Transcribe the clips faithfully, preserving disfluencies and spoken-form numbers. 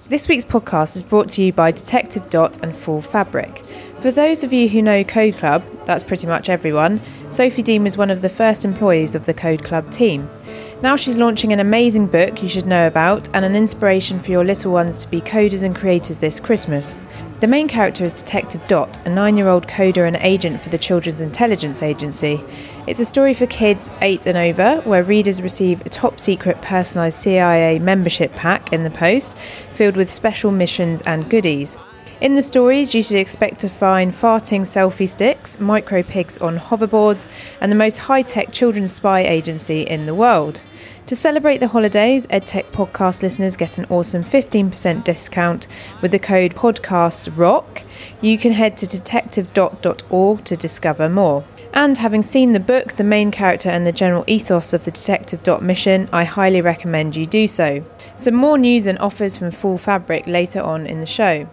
This week's podcast is brought to you by Detective Dot and Full Fabric. For those of you who know Code Club, that's pretty much everyone, Sophie Dean was one of the first employees of the Code Club team. Now she's launching an amazing book you should know about and an inspiration for your little ones to be coders and creators this Christmas. The main character is Detective Dot, a nine-year-old coder and agent for the Children's Intelligence Agency. It's a story for kids eight and over, where readers receive a top-secret personalised C I A membership pack in the post, filled with special missions and goodies. In the stories, you should expect to find farting selfie sticks, micro pigs on hoverboards, and the most high-tech children's spy agency in the world. To celebrate the holidays, EdTech podcast listeners get an awesome fifteen percent discount with the code PODCASTROCK. You can head to detective dot dot org to discover more. And having seen the book, the main character and the general ethos of the Detective Dot mission, I highly recommend you do so. Some more news and offers from Full Fabric later on in the show.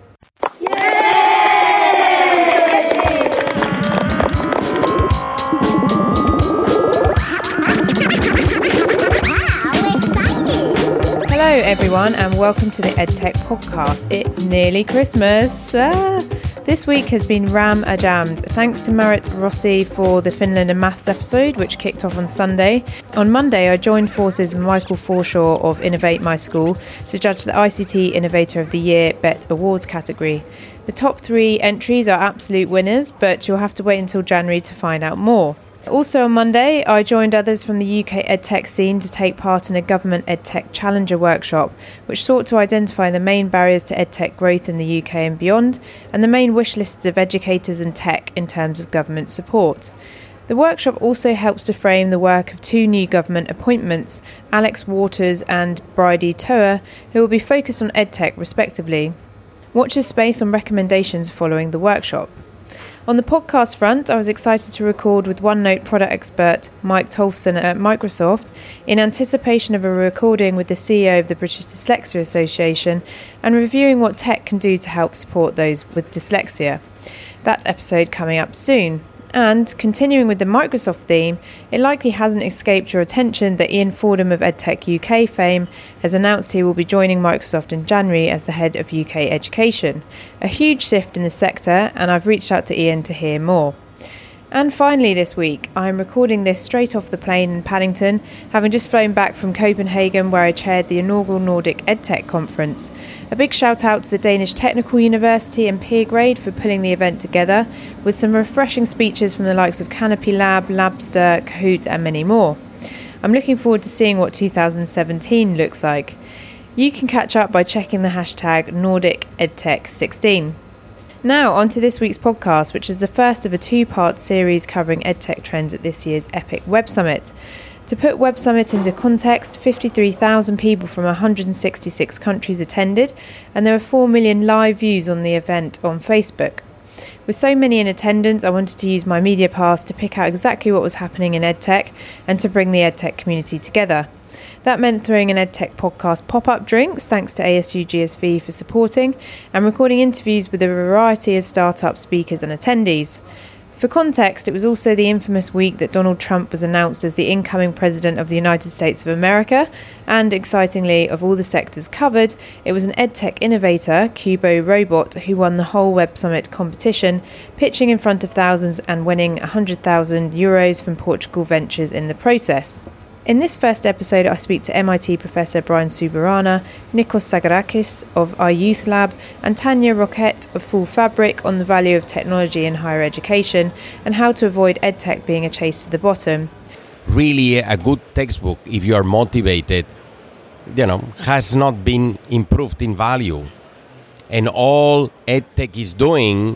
Hello everyone and welcome to the EdTech podcast. It's nearly Christmas. Ah, this week has been ram-a-jammed. Thanks to Marit Rossi for the Finland and Maths episode, which kicked off on Sunday. On Monday, I joined forces with Michael Forshaw of Innovate My School to judge the I C T Innovator of the Year B E T Awards category. The top three entries are absolute winners, but you'll have to wait until January to find out more. Also on Monday, I joined others from the U K EdTech scene to take part in a Government EdTech Challenger workshop, which sought to identify the main barriers to EdTech growth in the U K and beyond, and the main wish lists of educators and tech in terms of government support. The workshop also helps to frame the work of two new government appointments, Alex Waters and Bridie Toer, who will be focused on EdTech respectively. Watch this space on recommendations following the workshop. On the podcast front, I was excited to record with OneNote product expert Mike Tolfson at Microsoft in anticipation of a recording with the C E O of the British Dyslexia Association and reviewing what tech can do to help support those with dyslexia. That episode coming up soon. And continuing with the Microsoft theme, it likely hasn't escaped your attention that Ian Fordham of EdTech U K fame has announced he will be joining Microsoft in January as the head of U K education. A huge shift in the sector, and I've reached out to Ian to hear more. And finally this week, I'm recording this straight off the plane in Paddington, having just flown back from Copenhagen where I chaired the inaugural Nordic EdTech conference. A big shout out to the Danish Technical University and Peergrade for pulling the event together, with some refreshing speeches from the likes of Canopy Lab, Labster, Kahoot and many more. I'm looking forward to seeing what two thousand seventeen looks like. You can catch up by checking the hashtag Nordic EdTech sixteen. Now, on to this week's podcast, which is the first of a two-part series covering EdTech trends at this year's EPIC Web Summit. To put Web Summit into context, fifty-three thousand people from one hundred sixty-six countries attended, and there were four million live views on the event on Facebook. With so many in attendance, I wanted to use my media pass to pick out exactly what was happening in EdTech and to bring the EdTech community together. That meant throwing an EdTech podcast pop-up drinks, thanks to A S U G S V for supporting, and recording interviews with a variety of startup speakers and attendees. For context, it was also the infamous week that Donald Trump was announced as the incoming president of the United States of America, and excitingly, of all the sectors covered, it was an EdTech innovator, Kubo Robot, who won the whole Web Summit competition, pitching in front of thousands and winning one hundred thousand euros from Portugal Ventures in the process. In this first episode, I speak to M I T Professor Brian Subbarana, Nikos Sagarakis of iYouth Lab, and Tanya Roquette of Full Fabric on the value of technology in higher education and how to avoid EdTech being a chase to the bottom. Really, a good textbook, if you are motivated, you know, has not been improved in value. And all EdTech is doing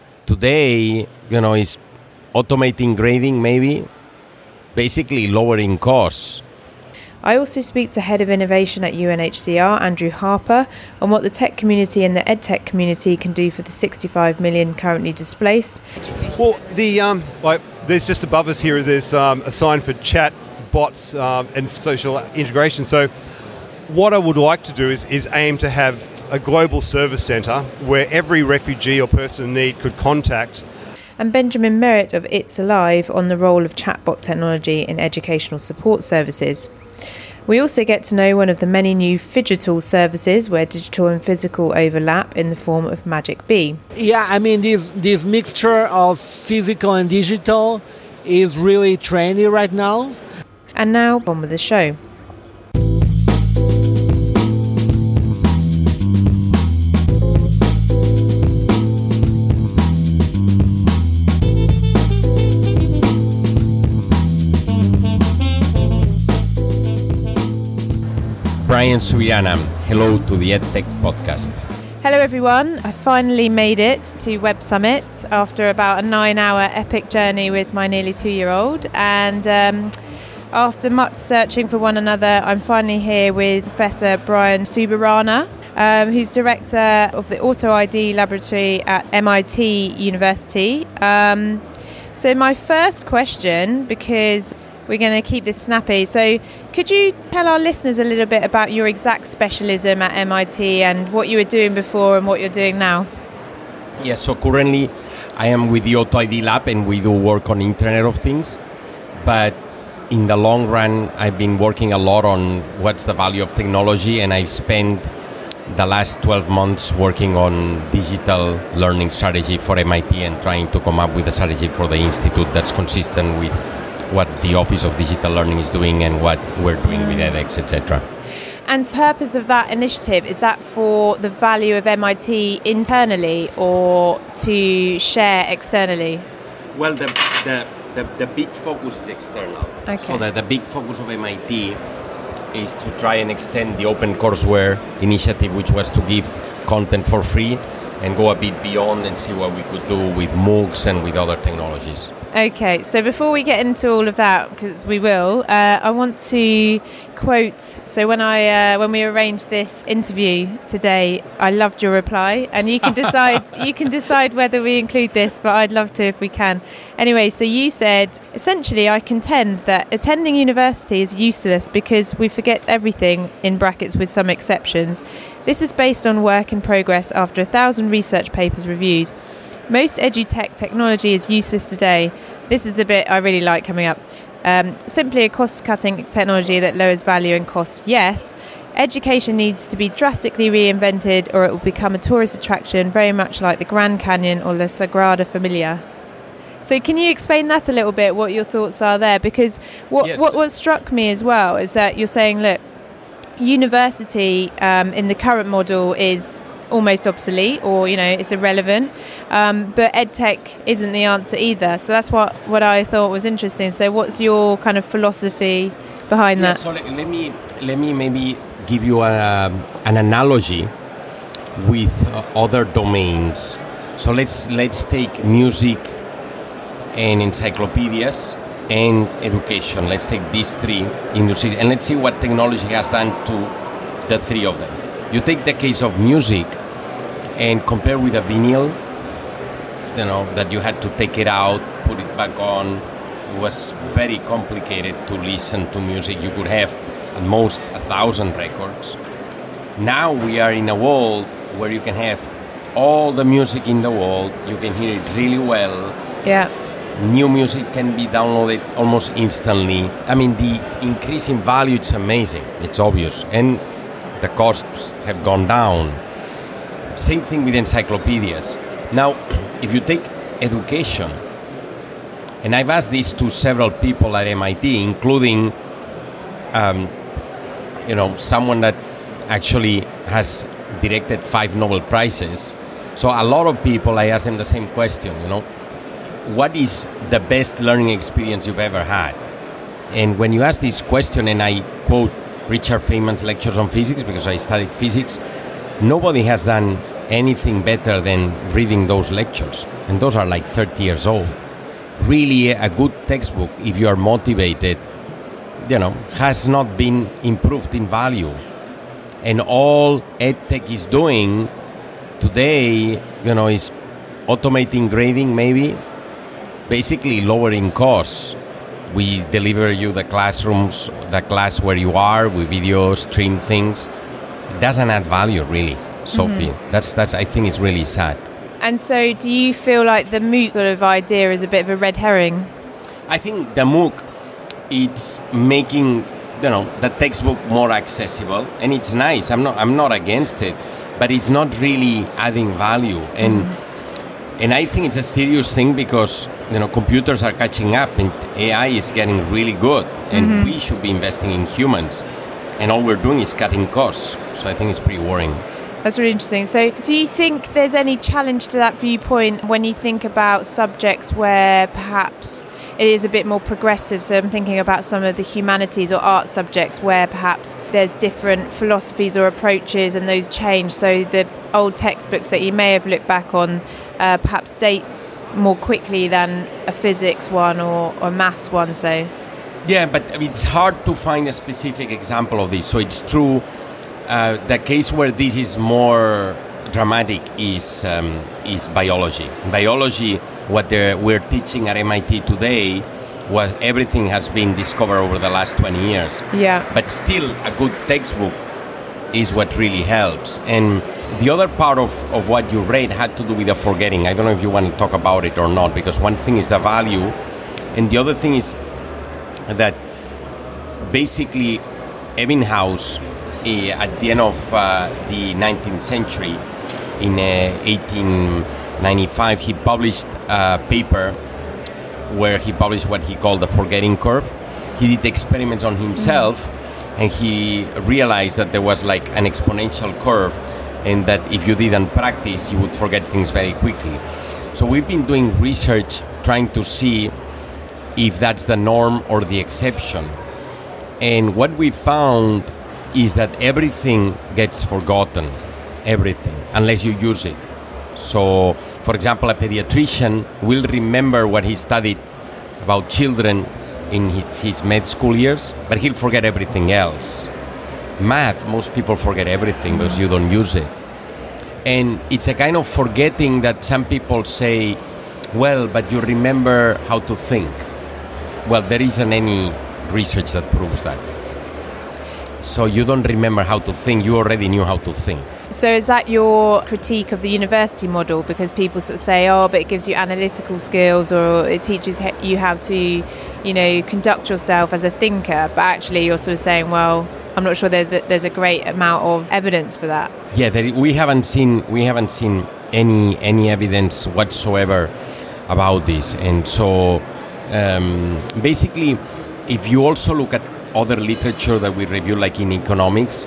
today, you know, is automating grading maybe, basically lowering costs. I also speak to Head of Innovation at U N H C R, Andrew Harper, on what the tech community and the EdTech community can do for the sixty-five million currently displaced. Well, the um, like, there's just above us here, there's um, a sign for chat, bots um, and social integration. So what I would like to do is, is aim to have a global service centre where every refugee or person in need could contact. And Benjamin Merritt of It's Alive on the role of chatbot technology in educational support services. We also get to know one of the many new Phygital services where digital and physical overlap in the form of Magic Bee. Yeah, I mean, this this mixture of physical and digital is really trendy right now. And now, on with the show. Brian Subirana, hello to the EdTech podcast. Hello everyone, I finally made it to Web Summit after about a nine hour epic journey with my nearly two-year-old, and um, after much searching for one another, I'm finally here with Professor Brian Subirana, um, who's Director of the Auto I D Laboratory at M I T University. Um, so my first question, because we're going to keep this snappy. So could you tell our listeners a little bit about your exact specialism at M I T and what you were doing before and what you're doing now? Yes, so currently I am with the Auto I D Lab and we do work on Internet of Things. But in the long run, I've been working a lot on what's the value of technology, and I've spent the last twelve months working on digital learning strategy for M I T and trying to come up with a strategy for the institute that's consistent with what the Office of Digital Learning is doing and what we're doing with edX, et cetera. And the purpose of that initiative, is that for the value of M I T internally or to share externally? Well, the the, the, the big focus is external. Okay. So that the big focus of M I T is to try and extend the OpenCourseware initiative, which was to give content for free, and go a bit beyond and see what we could do with MOOCs and with other technologies. Okay, so before we get into all of that, because we will, uh, I want to quote. So when I uh, when we arranged this interview today, I loved your reply, and you can decide you can decide whether we include this, but I'd love to if we can. Anyway, so you said, essentially, I contend that attending university is useless because we forget everything, in brackets with some exceptions. This is based on work in progress after a thousand research papers reviewed. Most edutech technology is useless today. This is the bit I really like coming up. Um, simply a cost-cutting technology that lowers value and cost, yes. Education needs to be drastically reinvented or it will become a tourist attraction, very much like the Grand Canyon or La Sagrada Familia. So can you explain that a little bit, what your thoughts are there? Because what, yes. what, what struck me as well is that you're saying, look, university um, in the current model is almost obsolete, or you know, it's irrelevant, um, but edtech isn't the answer either. So that's what what I thought was interesting. So what's your kind of philosophy behind yeah, that? So let, let me let me maybe give you a, an analogy with uh, other domains. So let's let's take music and encyclopedias and education. Let's take these three industries and let's see what technology has done to the three of them. You take the case of music and compare with a vinyl, you know, that you had to take it out, put it back on. It was very complicated to listen to music. You could have at most a thousand records. Now we are in a world where you can have all the music in the world. You can hear it really well. Yeah. New music can be downloaded almost instantly. I mean, the increase in value, it's amazing. It's obvious. And the costs have gone down. Same thing with encyclopedias. Now, if you take education, and I've asked this to several people at M I T, including, um, you know, someone that actually has directed five Nobel Prizes. So a lot of people, I ask them the same question, you know, what is the best learning experience you've ever had? And when you ask this question, and I quote Richard Feynman's lectures on physics, because I studied physics, nobody has done anything better than reading those lectures. And those are like thirty years old. Really a good textbook, if you are motivated, you know, has not been improved in value. And all EdTech is doing today, you know, is automating grading maybe, basically lowering costs. We deliver you the classrooms, the class where you are, with video, stream things. It doesn't add value, really, Sophie. Mm-hmm. That's, that's, I think it's really sad. And so do you feel like the MOOC sort of idea is a bit of a red herring? I think the MOOC, it's making you know, the textbook more accessible, and it's nice. I'm not I'm not against it, but it's not really adding value. And mm-hmm. and I think it's a serious thing because, you know, computers are catching up and A I is getting really good, and mm-hmm. we should be investing in humans, and all we're doing is cutting costs. So I think it's pretty worrying. That's really interesting. So do you think there's any challenge to that viewpoint when you think about subjects where perhaps it is a bit more progressive? So I'm thinking about some of the humanities or art subjects where perhaps there's different philosophies or approaches and those change. So the old textbooks that you may have looked back on uh, perhaps date more quickly than a physics one or, or maths one, so. Yeah, but it's hard to find a specific example of this. So it's true. Uh, the case where this is more dramatic is um, is biology. Biology, what we're teaching at M I T today, what everything has been discovered over the last twenty years. Yeah. But still, a good textbook is what really helps. And the other part of, of what you read had to do with the forgetting. I don't know if you want to talk about it or not, because one thing is the value, and the other thing is that basically Ebbinghaus, Uh, at the end of uh, the nineteenth century, in uh, eighteen ninety-five, he published a paper where he published what he called the forgetting curve. He did experiments on himself, mm-hmm. and he realized that there was like an exponential curve, and that if you didn't practice, you would forget things very quickly. So we've been doing research trying to see if that's the norm or the exception. And what we found is that everything gets forgotten, everything, unless you use it. So, for example, a pediatrician will remember what he studied about children in his, his med school years, but he'll forget everything else. Math, most people forget everything because you don't use it. And it's a kind of forgetting that some people say, well, but you remember how to think. Well, there isn't any research that proves that. So you don't remember how to think, you already knew how to think. So is that your critique of the university model? Because people sort of say, oh, but it gives you analytical skills, or it teaches you how to, you know, conduct yourself as a thinker. But actually you're sort of saying, well, I'm not sure that there's a great amount of evidence for that. Yeah, there, we haven't seen we haven't seen any any evidence whatsoever about this. And so um, basically, if you also look at other literature that we review, like in economics,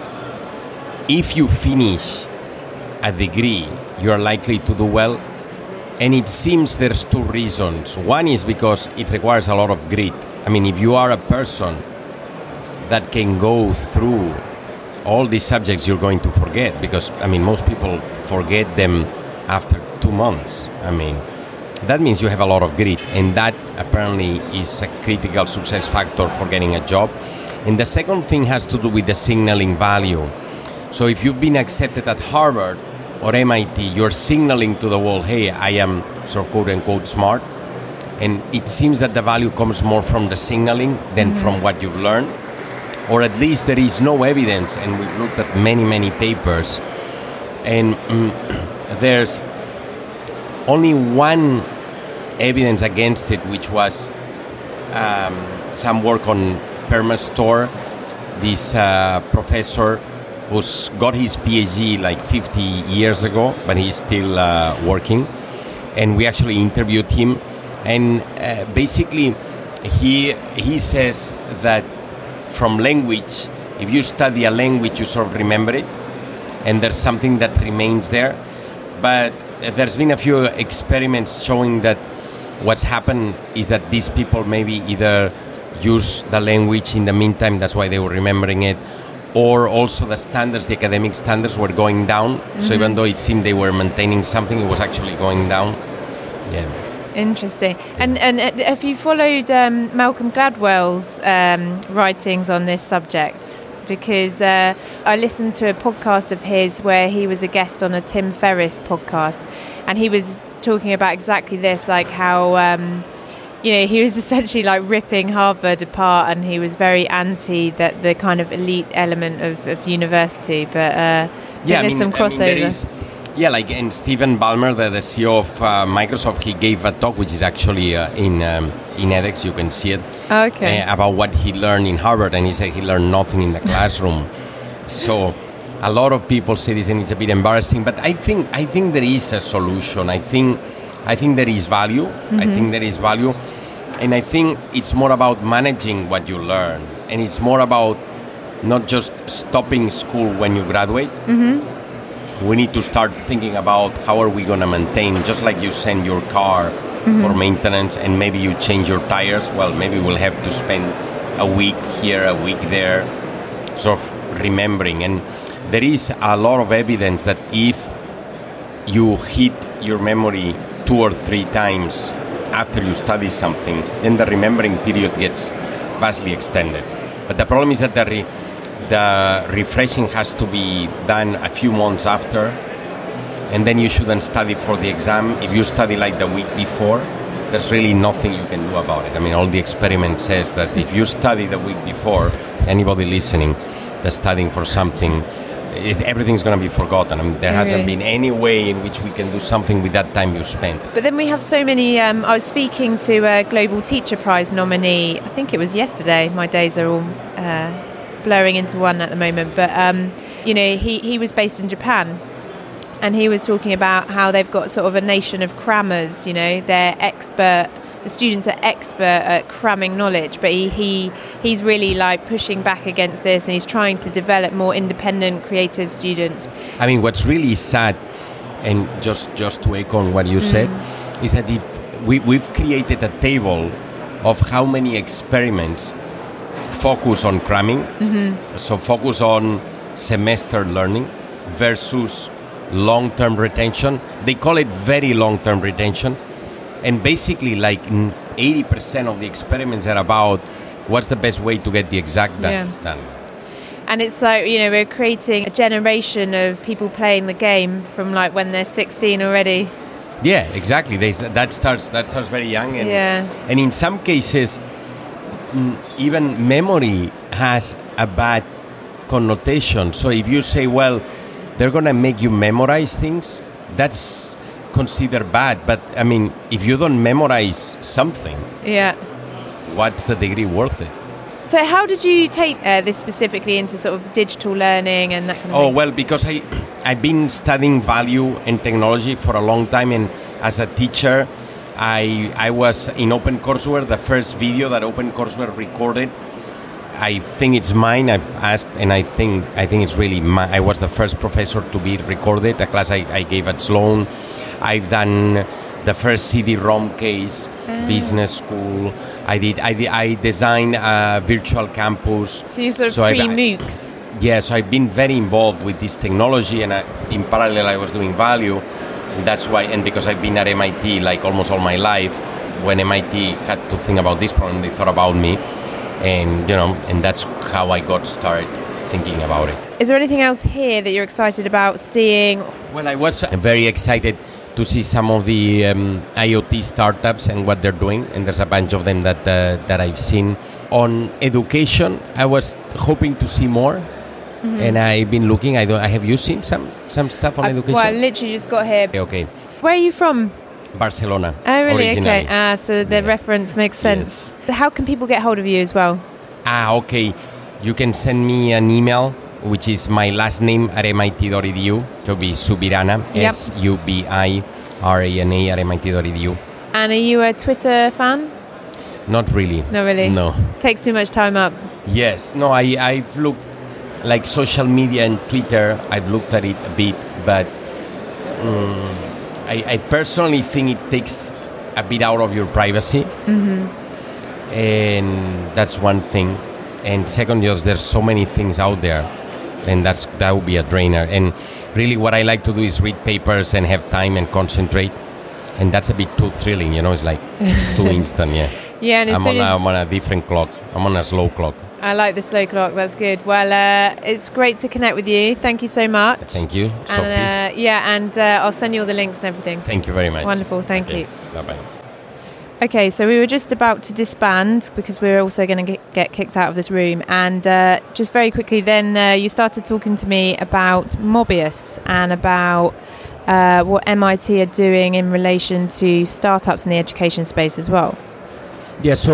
if you finish a degree, you're likely to do well. And it seems there's two reasons. One is because it requires a lot of grit. I mean, if you are a person that can go through all these subjects, you're going to forget, because, I mean, most people forget them after two months. I mean, that means you have a lot of grit, and that apparently is a critical success factor for getting a job. And the second thing has to do with the signaling value. So if you've been accepted at Harvard or M I T, you're signaling to the world, hey, I am sort of quote-unquote smart. And it seems that the value comes more from the signaling than mm-hmm. from what you've learned. Or at least there is no evidence, and we've looked at many, many papers, and mm, there's only one evidence against it, which was um, some work on Permastor, this uh, professor who's got his PhD like fifty years ago, but he's still uh, working. And we actually interviewed him, and uh, basically he he says that from language, if you study a language, you sort of remember it, and there's something that remains there. But there's been a few experiments showing that what's happened is that these people maybe either use the language in the meantime, that's why they were remembering it, or also the standards, the academic standards were going down. Mm-hmm. So even though it seemed they were maintaining something, it was actually going down. Yeah. Interesting. And and have you followed um, Malcolm Gladwell's um, writings on this subject? Because uh, I listened to a podcast of his where he was a guest on a Tim Ferriss podcast, and he was talking about exactly this, like how um, you know, he was essentially like ripping Harvard apart, and he was very anti that the kind of elite element of, of university. But uh, yeah, there's I mean, some crossover. I mean, there is, yeah, like, and Stephen Ballmer, the, the C E O of uh, Microsoft, he gave a talk which is actually uh, in um, in edX. You can see it. Okay. uh, about what he learned in Harvard, and he said he learned nothing in the classroom. So a lot of people say this, and it's a bit embarrassing. But I think I think there is a solution. I think I think there is value. Mm-hmm. I think there is value, and I think it's more about managing what you learn, and it's more about not just stopping school when you graduate. Mm-hmm. We need to start thinking about how are we going to maintain, just like you send your car mm-hmm. for maintenance and maybe you change your tires. Well, maybe we'll have to spend a week here, a week there, sort of remembering. And there is a lot of evidence that if you hit your memory two or three times after you study something, then the remembering period gets vastly extended. But the problem is that the re- the refreshing has to be done a few months after, and then you shouldn't study for the exam. If you study like the week before, there's really nothing you can do about it. I mean, all the experiment says that if you study the week before, anybody listening that's studying for something, is everything's going to be forgotten. I mean, there hasn't really? been any way in which we can do something with that time you spent. But then we have so many. Um, I was speaking to a Global Teacher Prize nominee. I think it was yesterday. My days are all uh, blurring into one at the moment. But um, you know, he he was based in Japan, and he was talking about how they've got sort of a nation of crammers. You know, they're expert. The students are expert at cramming knowledge, but he, he he's really like pushing back against this, and he's trying to develop more independent, creative students. I mean, what's really sad, and just, just to echo on what you mm. said, is that if we, we've created a table of how many experiments focus on cramming, mm-hmm. so focus on semester learning versus long-term retention. They call it very long-term retention. And basically, like eighty percent of the experiments are about what's the best way to get the exact done. Yeah. done. And it's like, you know, we're creating a generation of people playing the game from like when they're sixteen already. Yeah, exactly. They, that starts that starts very young. And, yeah. and in some cases, even memory has a bad connotation. So if you say, well, they're going to make you memorize things, that's considered bad. But I mean, if you don't memorize something, yeah, what's the degree worth it? So how did you take uh, this specifically into sort of digital learning and that kind of oh thing? Well, because I I've been studying value and technology for a long time, and as a teacher I I was in OpenCourseWare. The first video that OpenCourseWare recorded, I think it's mine. I've asked, and I think I think it's really my, I was the first professor to be recorded, a class I, I gave at Sloan. I've done the first C D-ROM case, ah. business school. I did. I did. I designed a virtual campus. So you sort of so pre-MOOCs. Yeah. So I've been very involved with this technology, and I, in parallel, I was doing value. And that's why, and because I've been at M I T like almost all my life, when M I T had to think about this problem, they thought about me, and you know, and that's how I got started thinking about it. Is there anything else here that you're excited about seeing? Well, I was very excited to see some of the um, IoT startups and what they're doing, and there's a bunch of them that uh, that I've seen. On education, I was hoping to see more, mm-hmm. and I've been looking. I don't. I have you seen some some stuff on I, education? Well, I literally just got here. Okay. Where are you from? Barcelona. Oh, really? Originally. Okay. Ah, so the yeah. reference makes sense. Yes. How can people get hold of you as well? Ah, okay. You can send me an email, which is my last name at M I T dot E D U. It will be Subirana, yep. S U B I R A N A at M I T dot E D U. And are you a Twitter fan? Not really. Not really? No. Takes too much time up. Yes. No, I, I've looked, like social media and Twitter, I've looked at it a bit, but um, I, I personally think it takes a bit out of your privacy. Mm-hmm. And that's one thing. And second, just there's so many things out there, and that's that would be a drainer. And really what I like to do is read papers and have time and concentrate, and that's a bit too thrilling, you know. It's like too instant. Yeah. Yeah, and as I'm soon on, as a, I'm on a different clock. I'm on a slow clock. I like the slow clock. That's good. Well, uh, it's great to connect with you. Thank you so much. Thank you, Sophie. And, uh, yeah, and uh, I'll send you all the links and everything. Thank you very much. Wonderful. Thank okay. you. Bye-bye. Okay, so we were just about to disband because we were also going to get kicked out of this room. And uh, just very quickly then, uh, you started talking to me about Mobius and about uh, what M I T are doing in relation to startups in the education space as well. Yeah, so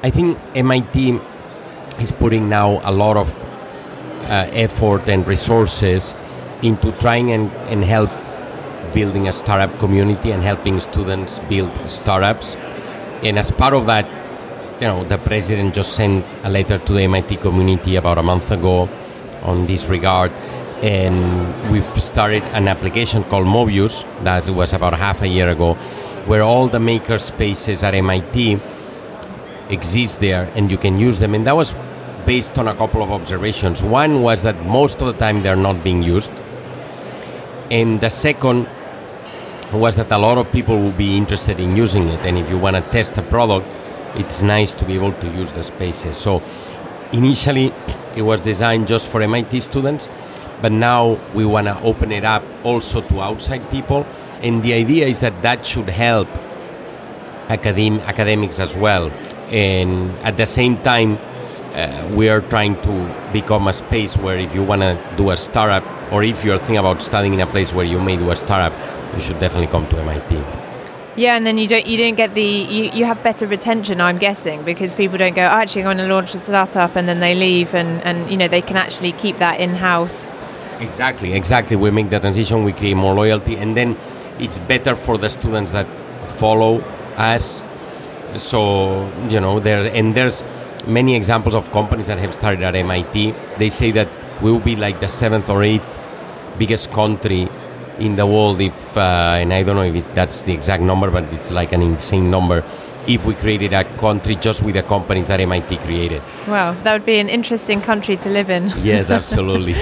I think M I T is putting now a lot of uh, effort and resources into trying and, and help building a startup community and helping students build startups. And as part of that, you know, the president just sent a letter to the M I T community about a month ago on this regard. And we've started an application called Mobius, that was about half a year ago, where all the maker spaces at M I T exist there and you can use them. And that was based on a couple of observations. One was that most of the time they're not being used. And the second was that a lot of people will be interested in using it. And if you want to test a product, it's nice to be able to use the spaces. So initially it was designed just for M I T students, but now we want to open it up also to outside people. And the idea is that that should help academ- academics as well. And at the same time, uh, we are trying to become a space where if you want to do a startup, or if you're thinking about studying in a place where you may do a startup, you should definitely come to M I T. Yeah, and then you don't you don't get the you, you have better retention, I'm guessing, because people don't go, oh, actually I'm going to launch a startup, and then they leave, and, and you know they can actually keep that in-house. Exactly, exactly. We make the transition, we create more loyalty, and then it's better for the students that follow us. So, you know, there and there's many examples of companies that have started at M I T. They say that we will be like the seventh or eighth biggest country in the world if, uh, and I don't know if it, that's the exact number, but it's like an insane number, if we created a country just with the companies that M I T created. Wow, that would be an interesting country to live in. Yes, absolutely.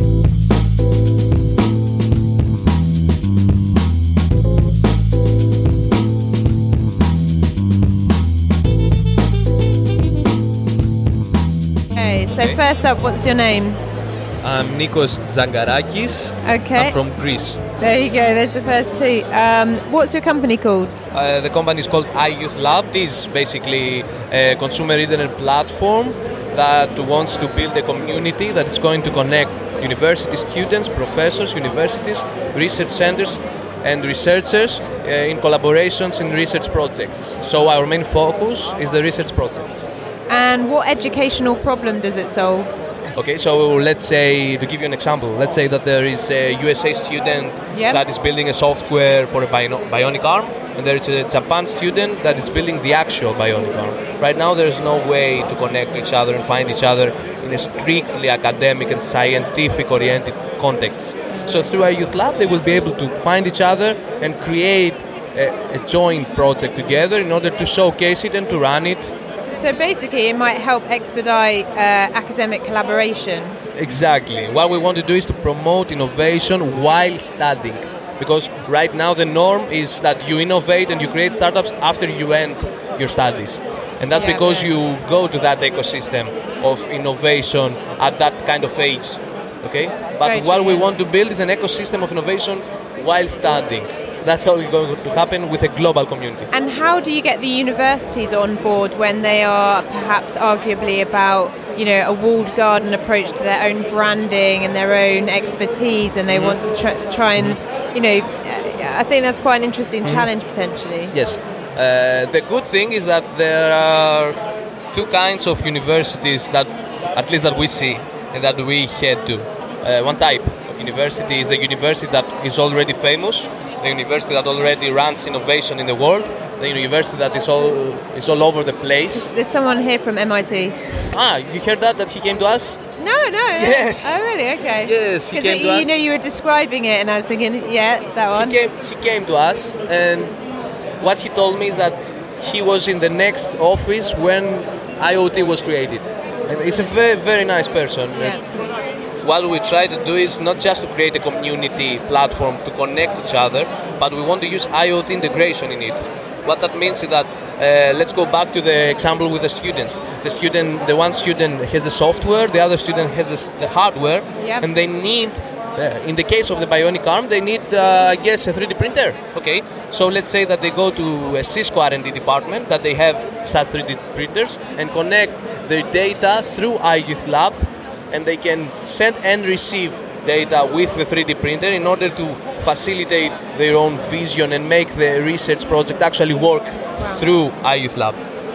Okay, so first up, what's your name? I'm Nikos Zangarakis. Okay. I'm from Greece. There you go, there's the first two. Um, what's your company called? Uh, the company is called iYouth Lab. It is basically a consumer internet platform that wants to build a community that is going to connect university students, professors, universities, research centers, and researchers uh, in collaborations in research projects. So our main focus is the research projects. And what educational problem does it solve? Okay, so let's say, to give you an example, let's say that there is a U S A student Yep. that is building a software for a bio- bionic arm, and there is a Japan student that is building the actual bionic arm. Right now there is no way to connect to each other and find each other in a strictly academic and scientific oriented context. So through our Youth Lab they will be able to find each other and create a, a joint project together in order to showcase it and to run it. So basically it might help expedite uh, academic collaboration. Exactly. What we want to do is to promote innovation while studying. Because right now the norm is that you innovate and you create startups after you end your studies. And that's Yeah, because yeah. you go to that ecosystem of innovation at that kind of age. Okay? It's But very what true, we yeah. want to build is an ecosystem of innovation while studying. That's how it's going to happen with a global community. And how do you get the universities on board when they are perhaps arguably about, you know, a walled garden approach to their own branding and their own expertise, and they Mm-hmm. want to tr- try and, you know, I think that's quite an interesting Mm-hmm. challenge potentially. Yes. Uh, the good thing is that there are two kinds of universities that, at least that we see, and that we head to. Uh, one type of university is the university that is already famous, the university that already runs innovation in the world, the university that is all is all over the place. There's someone here from M I T. Ah, you heard that, that he came to us? No, no. Yes. Oh, really? Okay. Yes, he Because came to you us. know you were describing it, and I was thinking, yeah, that one. He came, he came to us, and what he told me is that he was in the next office when I O T was created. And he's a very, very nice person. Yeah. What we try to do is not just to create a community platform to connect each other, but we want to use I O T integration in it. What that means is that, uh, let's go back to the example with the students. The student, the one student has the software, the other student has the, s- the hardware, Yep. and they need, uh, in the case of the bionic arm, they need, uh, I guess, a three D printer. Okay, so let's say that they go to a Cisco R and D department, that they have such three D printers, and connect their data through iYouth Lab, and they can send and receive data with the three D printer in order to facilitate their own vision and make the research project actually work through iYouth Lab.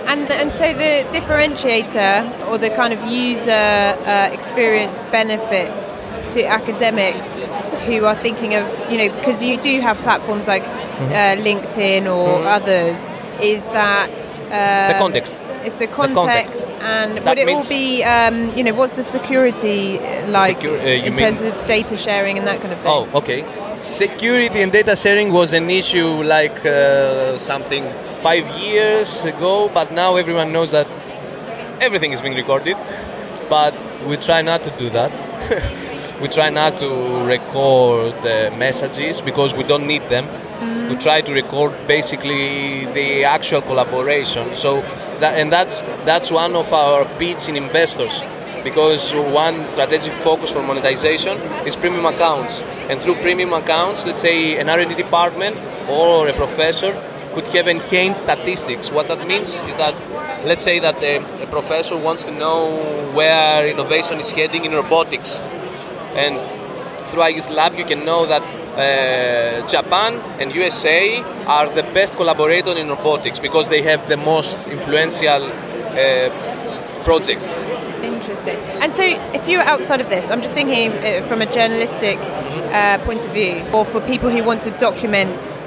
And and so the differentiator or the kind of user uh, experience benefit to academics who are thinking of, you know, because you do have platforms like uh, LinkedIn or mm-hmm. others, is that uh, the context. It's the context, the context. And that would it all be, um, you know, what's the security like Secur- uh, in mean? terms of data sharing and that kind of thing? Oh, okay. Security and data sharing was an issue like uh, something five years ago, but now everyone knows that everything is being recorded. But we try not to do that. We try not to record the messages because we don't need them. Mm-hmm. We try to record basically the actual collaboration. So that, and that's that's one of our pitch in investors, because one strategic focus for monetization is premium accounts. And through premium accounts, let's say an R and D department or a professor could have enhanced statistics. What that means is that, let's say that a, a professor wants to know where innovation is heading in robotics. And through iYouth Lab, you can know that uh, Japan and U S A are the best collaborators in robotics because they have the most influential uh, projects. Interesting. And so if you're outside of this, I'm just thinking uh, from a journalistic uh, point of view, or for people who want to document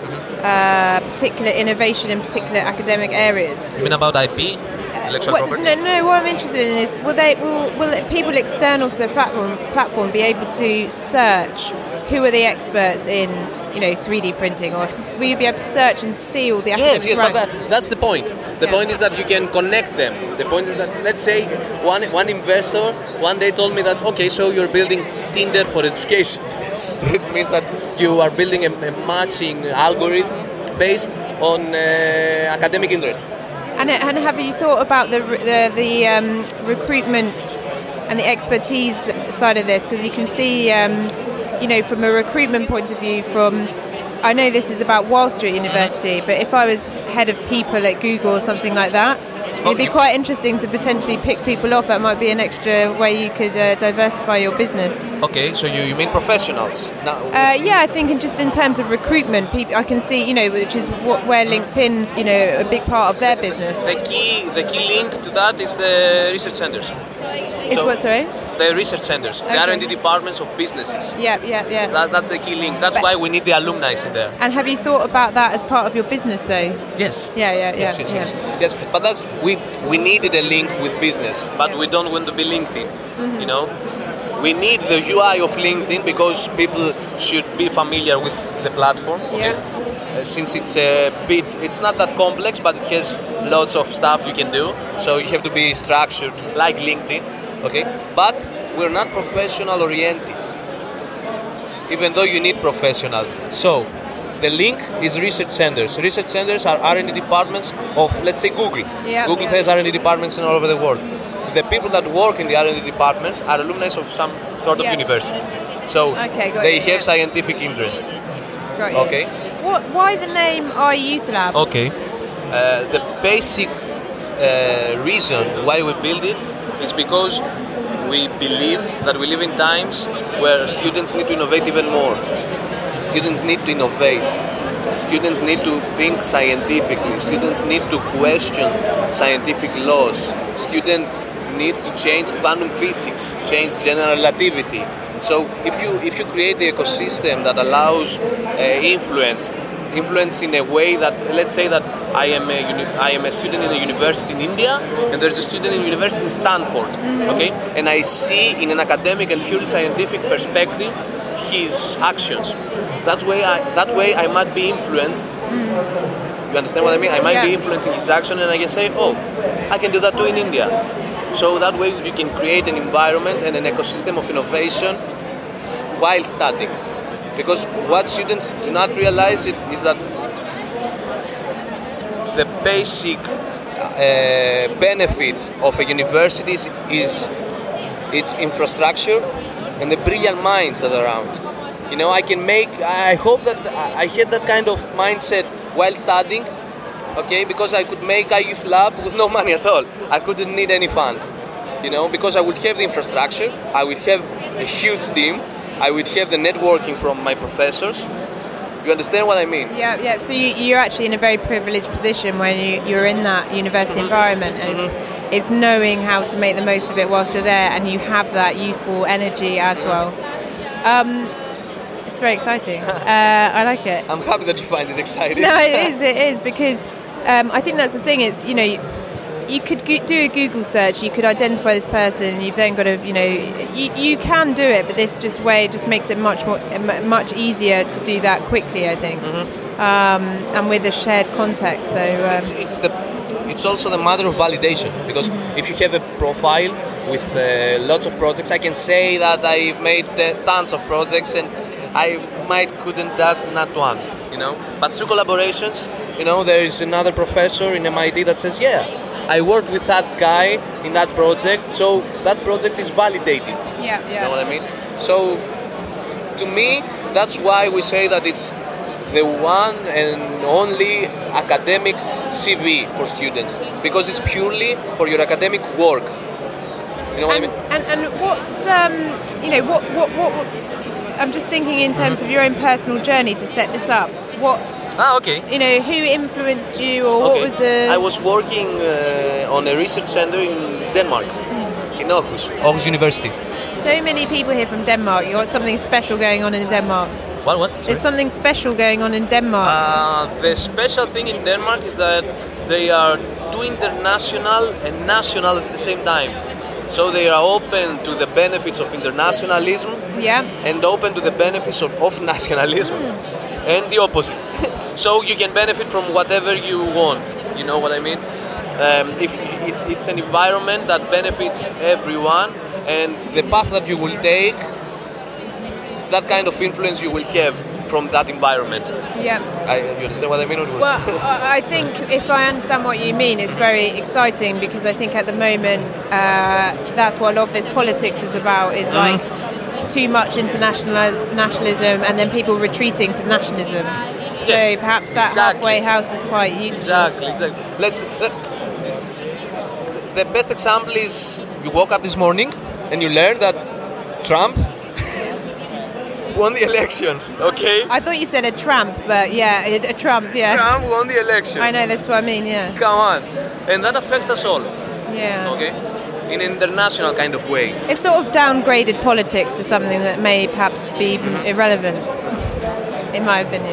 uh, particular innovation in particular academic areas. You mean about I P? Intellectual What, property? no, no. What I'm interested in is, will they, will, will people external to the platform platform be able to search who are the experts in, you know, three D printing, or to, will you be able to search and see all the academics? Yes, yes, rank? but that, that's the point. The Yeah. point is that you can connect them. The point is that, let's say, one one investor one day told me that, okay, so you're building Tinder for education. It means that you are building a, a matching algorithm based on uh, academic interest. And, and have you thought about the the, the um, recruitment and the expertise side of this? Because you can see, um, you know, from a recruitment point of view, from I know this is about Wall Street University, but if I was head of people at Google or something like that, it'd be quite interesting to potentially pick people off. That might be an extra way you could uh, diversify your business. Okay, so you, you mean professionals? Now, Uh, yeah, I think in just in terms of recruitment, people, I can see, you know, which is what, where LinkedIn, you know, a big part of their business. the key the key link to that is the research centers. It's so- what, sorry? The research centers, Okay. the R and D departments of businesses. Yeah, yeah, yeah. That, that's the key link. That's But- why we need the alumni in there. And have you thought about that as part of your business, though? Yes. Yeah, yeah, yeah. Yes, yes, yeah. yes. Yes, but that's we we needed a link with business, but we don't want to be LinkedIn. Mm-hmm. You know, we need the U I of LinkedIn because people should be familiar with the platform. Yeah. Uh, since it's a bit, it's not that complex, but it has lots of stuff you can do. So you have to be structured like LinkedIn. Okay, but we're not professional oriented. Even though you need professionals. So the link is research centers. Research centers are R and D departments of, let's say, Google. Yeah, Google yeah. has R and D departments all over the world. The people that work in the R and D departments are alumni of some sort of Yeah. university. So Okay, got they you, have yeah. scientific interest. Got you. Okay. What? Why the name iYouth Lab? Okay. Uh, the basic uh, reason why we build it is because we believe that we live in times where students need to innovate even more. Students need to innovate. Students need to think scientifically. Students need to question scientific laws. Students need to change quantum physics, change general relativity. So if you if you create the ecosystem that allows uh, influence, influence in a way that, let's say that I am a uni- I am a student in a university in India, and there's a student in a university in Stanford, okay, and I see in an academic and purely scientific perspective his actions. That way, I that way I might be influenced. You understand what I mean? I might be Yeah. influencing his action, and I can say, oh, I can do that too in India. So that way you can create an environment and an ecosystem of innovation while studying. Because what students do not realize it is that the basic uh, benefit of a university is, is its infrastructure and the brilliant minds that are around. You know, I can make, I hope that I had that kind of mindset while studying, okay, because I could make iYouth Lab with no money at all. I couldn't need any fund, you know, because I would have the infrastructure, I would have a huge team, I would have the networking from my professors, You understand what I mean? Yeah, yeah. So you, you're actually in a very privileged position when you, you're in that university Mm-hmm. environment, and it's, Mm-hmm. it's knowing how to make the most of it whilst you're there, and you have that youthful energy as well. Um, it's very exciting. uh, I like it. I'm happy that you find it exciting. No, it is. It is because um, I think that's the thing. It's you know. You, you could go- do a Google search, you could identify this person, you've then got to, you know, you, you can do it, but this just way just makes it much more, much easier to do that quickly, I think, Mm-hmm. um, and with a shared context. So um, It's, it's the it's also the matter of validation, because if you have a profile with uh, lots of projects, I can say that I've made uh, tons of projects and I might couldn't that not one, you know. But through collaborations, you know, there is another professor in M I T that says, yeah, I worked with that guy in that project, so that project is validated. yeah, yeah. You know what I mean? So, to me, that's why we say that it's the one and only academic C V for students, because it's purely for your academic work. You know what and, I mean? and and what's um, you know what, what what what I'm just thinking in terms of your own personal journey to set this up. What Ah, okay. you know, who influenced you, or what Okay. was the? I was working uh, on a research center in Denmark, in Aarhus, Aarhus University. So many people here from Denmark. You got something special going on in Denmark. What? What? Sorry. There's something special going on in Denmark. Uh, the special thing in Denmark is that they are too international and national at the same time. So they are open to the benefits of internationalism yeah. and open to the benefits of, of nationalism and the opposite. So you can benefit from whatever you want. You know what I mean? Um, if it's, it's an environment that benefits everyone, and the path that you will take, that kind of influence you will have from that environment. Yeah. I, you understand what I mean? Or it was- Well, I I think if I understand what you mean, it's very exciting because I think at the moment uh, that's what a lot of this politics is about. Is Mm-hmm. like too much international nationalism and then people retreating to nationalism. So Yes, perhaps that exactly. halfway house is quite useful. Exactly, exactly. Let's. The, the best example is you woke up this morning and you learn that Trump won the elections. Okay. I thought you said a Trump, but yeah, a, a Trump. Yeah. Trump won the elections. I know, that's what I mean. Yeah. Come on, and that affects us all. Yeah. Okay, in an international kind of way. It's sort of downgraded politics to something that may perhaps be irrelevant, in my opinion.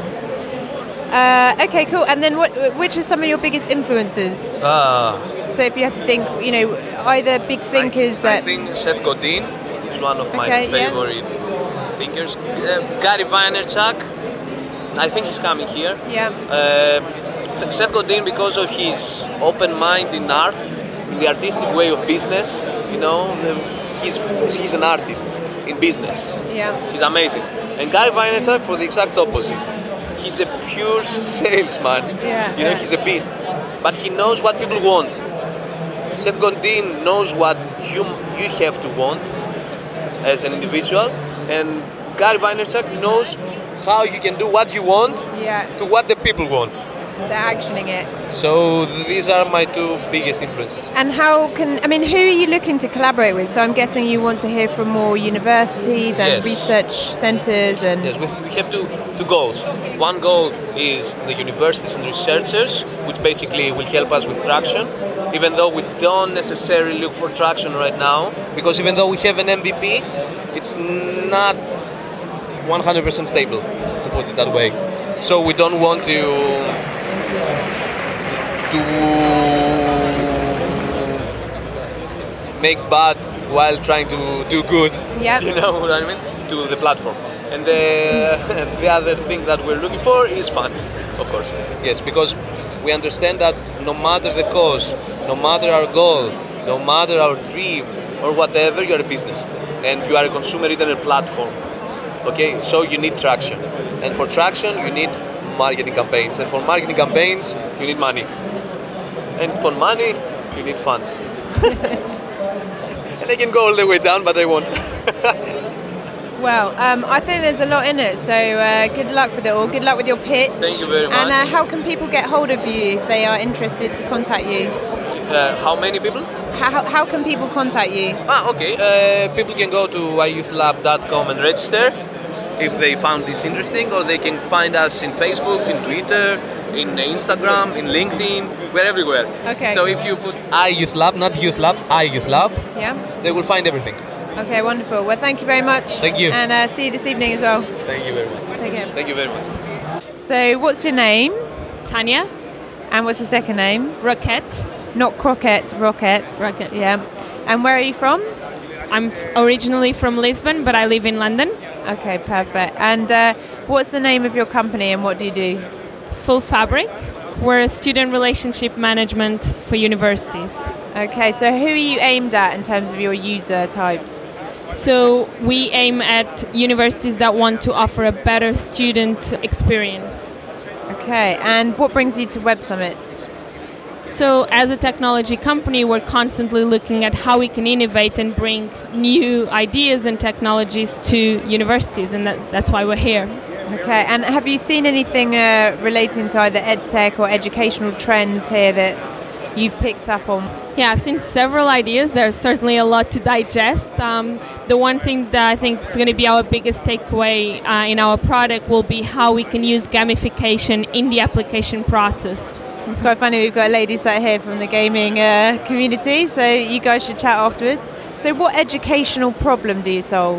Uh, okay, cool. And then, what? Which are some of your biggest influences? Ah. So, if you had to think, you know, either big thinkers I, that. I think Seth Godin is one of my Okay, yeah. favorite thinkers. Uh, Gary Vaynerchuk, I think he's coming here. Yeah. Uh, Seth Godin, because of his open mind in art, in the artistic way of business, you know, he's he's an artist in business. Yeah. He's amazing. And Gary Vaynerchuk, for the exact opposite. He's a pure salesman. Yeah, You know, yeah. he's a beast. But he knows what people want. Seth Godin knows what you you have to want as an individual, and Gary Vaynerchuk knows how you can do what you want Yeah. to what the people want. So actioning it. So these are my two biggest influences. And how can I mean? Who are you looking to collaborate with? So I'm guessing you want to hear from more universities and Yes. research centres and. Yes, we, we have two, two goals. One goal is the universities and researchers, which basically will help us with traction, even though we don't necessarily look for traction right now, because even though we have an M V P, it's not one hundred percent stable, to put it that way. So we don't want to to make bad while trying to do good. Yep. You know what I mean? To the platform. And the the other thing that we're looking for is funds, of course. Yes, because we understand that no matter the cause, no matter our goal, no matter our dream or whatever, you are a business and you are a consumer internet platform. Okay, so you need traction, and for traction you need marketing campaigns, and for marketing campaigns you need money, and for money you need funds. And I can go all the way down, but I won't. Well, um, I think there's a lot in it, so uh, good luck with it all. Good luck with your pitch. Thank you very And uh, much. how can people get hold of you if they are interested to contact you? Uh, how many people? How, how can people contact you? Ah, okay. Uh, people can go to i youth lab dot com and register. if they found this interesting, or they can find us in Facebook, in Twitter, in Instagram, in LinkedIn. We're everywhere. Okay. So if you put iYouthLab, not Youth Lab, iYouthLab, Yeah. they will find everything. Okay, wonderful. Well, thank you very much. Thank you. And uh, see you this evening as well. Thank you very much. Take care. Thank you very much. So, what's your name? Tanya, And what's your second name? Roquette. Not Croquette, Rocket. Rocket. Yeah. And where are you from? I'm f- originally from Lisbon, but I live in London. Okay, perfect. And uh, what's the name of your company and what do you do? Full Fabric. We're a student relationship management for universities. Okay, so who are you aimed at in terms of your user type? So we aim at universities that want to offer a better student experience. Okay, and what brings you to Web Summit? So as a technology company, we're constantly looking at how we can innovate and bring new ideas and technologies to universities, and that, that's why we're here. Okay, and have you seen anything uh, relating to either edtech or educational trends here that you've picked up on? Yeah, I've seen several ideas. There's certainly a lot to digest. Um, the one thing that I think is going to be our biggest takeaway uh, in our product will be how we can use gamification in the application process. It's quite funny, we've got a lady sat here from the gaming uh, community, so you guys should chat afterwards. So what educational problem do you solve?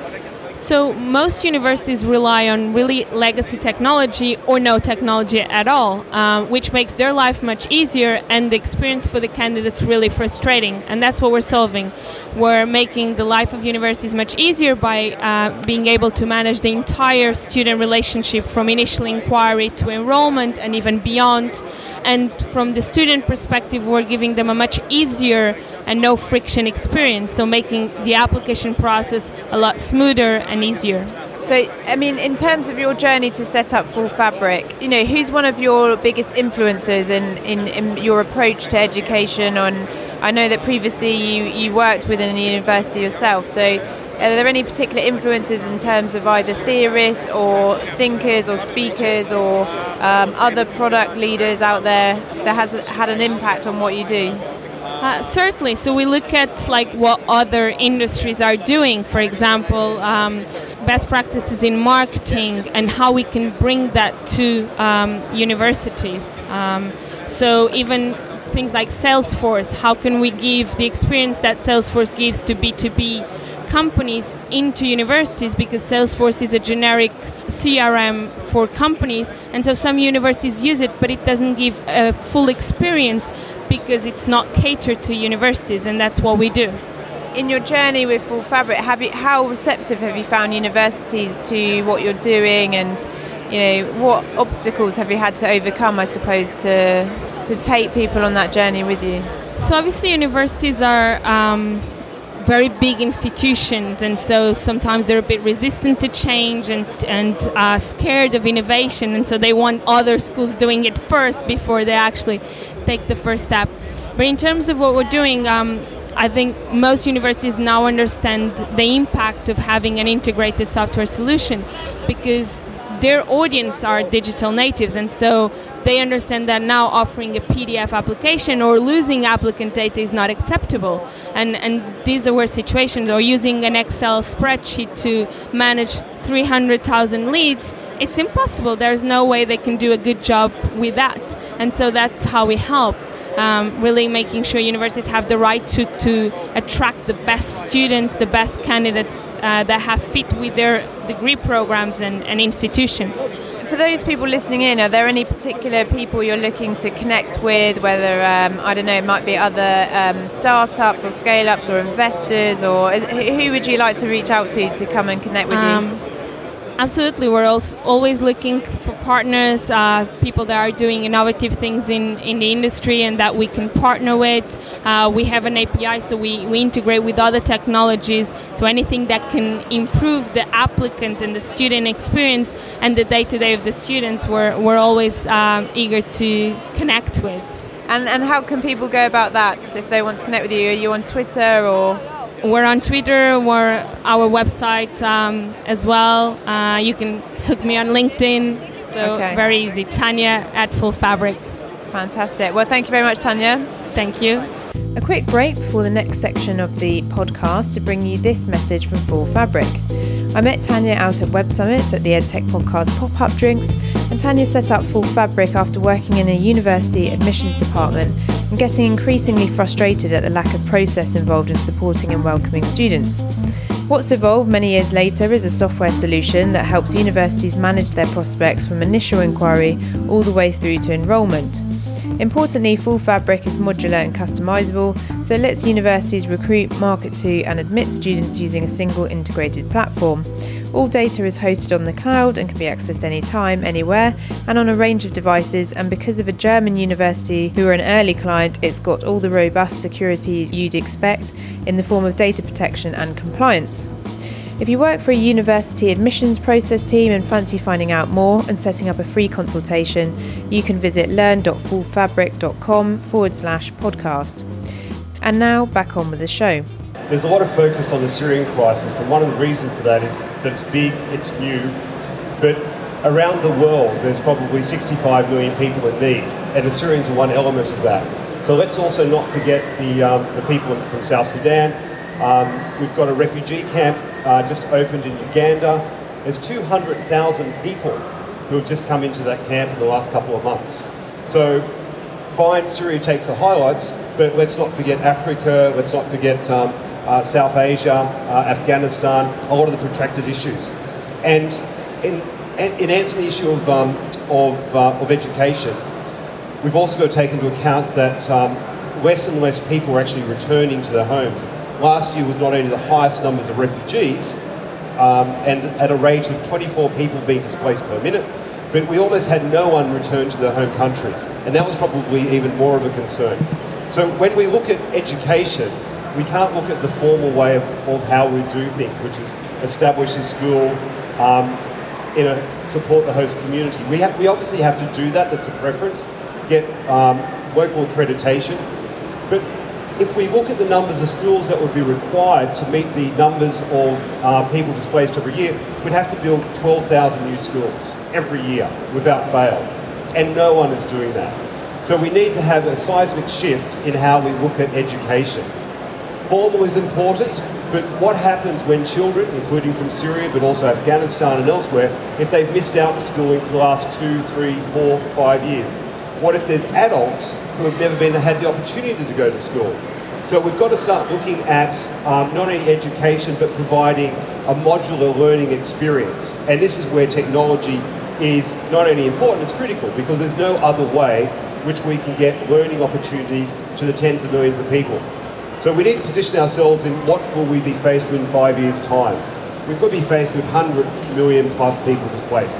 So most universities rely on really legacy technology or no technology at all, um, which makes their life much easier and the experience for the candidates really frustrating. And that's what we're solving. We're making the life of universities much easier by uh, being able to manage the entire student relationship from initial inquiry to enrollment and even beyond. And from the student perspective, we're giving them a much easier and no friction experience, so making the application process a lot smoother and easier. So, I mean, in terms of your journey to set up Full Fabric, you know, who's one of your biggest influences in, in, in your approach to education? On, I know that previously you, you worked within a university yourself, so are there any particular influences in terms of either theorists or thinkers or speakers or um, other product leaders out there that has had an impact on what you do? Uh, certainly. So we look at like what other industries are doing. For example, um, best practices in marketing and how we can bring that to um, universities. Um, so even things like Salesforce, how can we give the experience that Salesforce gives to B two B companies into universities, because Salesforce is a generic C R M for companies, and so some universities use it, but it doesn't give a full experience because it's not catered to universities, and that's what we do. In your journey with Full Fabric, have you, how receptive have you found universities to what you're doing, and you know, what obstacles have you had to overcome, I suppose, to to take people on that journey with you? So obviously universities are um, very big institutions, and so sometimes they're a bit resistant to change and and uh, scared of innovation, and so they want other schools doing it first before they actually take the first step. But in terms of what we're doing, um, I think most universities now understand the impact of having an integrated software solution, because their audience are digital natives, and so they understand that now offering a P D F application or losing applicant data is not acceptable. And and these are where situations, or using an Excel spreadsheet to manage three hundred thousand leads, it's impossible. There's no way they can do a good job with that. And so that's how we help, um, really making sure universities have the right to, to attract the best students, the best candidates uh, that have fit with their degree programs and, and institution. For those people listening in, are there any particular people you're looking to connect with, whether, um, I don't know, it might be other um, startups or scale-ups or investors, or is, who would you like to reach out to to come and connect with um, you? Absolutely. We're also always looking for partners, uh, people that are doing innovative things in, in the industry and that we can partner with. Uh, we have an A P I, so we, we integrate with other technologies. So anything that can improve the applicant and the student experience and the day-to-day of the students, we're, we're always um, eager to connect with. And, and how can people go about that if they want to connect with you? Are you on Twitter or...? We're on Twitter, we're our website um, as well. Uh, you can hook me on LinkedIn, so okay. Very easy. Tanya at Full Fabric. Fantastic. Well, thank you very much, Tanya. Thank you. A quick break before the next section of the podcast to bring you this message from Full Fabric. I met Tanya out at Web Summit at the EdTech Podcast pop-up drinks, and Tanya set up Full Fabric after working in a university admissions department and getting increasingly frustrated at the lack of process involved in supporting and welcoming students. What's evolved many years later is a software solution that helps universities manage their prospects from initial inquiry all the way through to enrolment. Importantly, Full Fabric is modular and customizable, so it lets universities recruit, market to and admit students using a single integrated platform. All data is hosted on the cloud and can be accessed anytime, anywhere, and on a range of devices, and because of a German university who are an early client, it's got all the robust security you'd expect in the form of data protection and compliance. If you work for a university admissions process team and fancy finding out more and setting up a free consultation, you can visit learn.fullfabric.com forward slash podcast. And now, back on with the show. There's a lot of focus on the Syrian crisis, and one of the reasons for that is that it's big, it's new, but around the world there's probably sixty-five million people in need, and the Syrians are one element of that. So let's also not forget the, um, the people from South Sudan. Um, we've got a refugee camp uh, just opened in Uganda. There's two hundred thousand people who have just come into that camp in the last couple of months. So fine, Syria takes the highlights, but let's not forget Africa, let's not forget um, uh, South Asia, uh, Afghanistan, a lot of the protracted issues. And in, in answering the issue of, um, of, uh, of education, we've also got to take into account that um, less and less people are actually returning to their homes. Last year was not only the highest numbers of refugees, um, and at a rate of twenty-four people being displaced per minute, but we almost had no one return to their home countries, and that was probably even more of a concern. So when we look at education, we can't look at the formal way of, of how we do things, which is establish a school, um, you know, support the host community. We, ha- we obviously have to do that, that's the preference, get um, local accreditation, but if we look at the numbers of schools that would be required to meet the numbers of uh, people displaced every year, we'd have to build twelve thousand new schools every year without fail. And no one is doing that. So we need to have a seismic shift in how we look at education. Formal is important, but what happens when children, including from Syria, but also Afghanistan and elsewhere, if they've missed out on schooling for the last two, three, four, five years? What if there's adults who have never been had the opportunity to go to school? So we've got to start looking at um, not only education, but providing a modular learning experience. And this is where technology is not only important, it's critical, because there's no other way which we can get learning opportunities to the tens of millions of people. So we need to position ourselves in what will we be faced with in five years' time. We could be faced with one hundred million plus people displaced.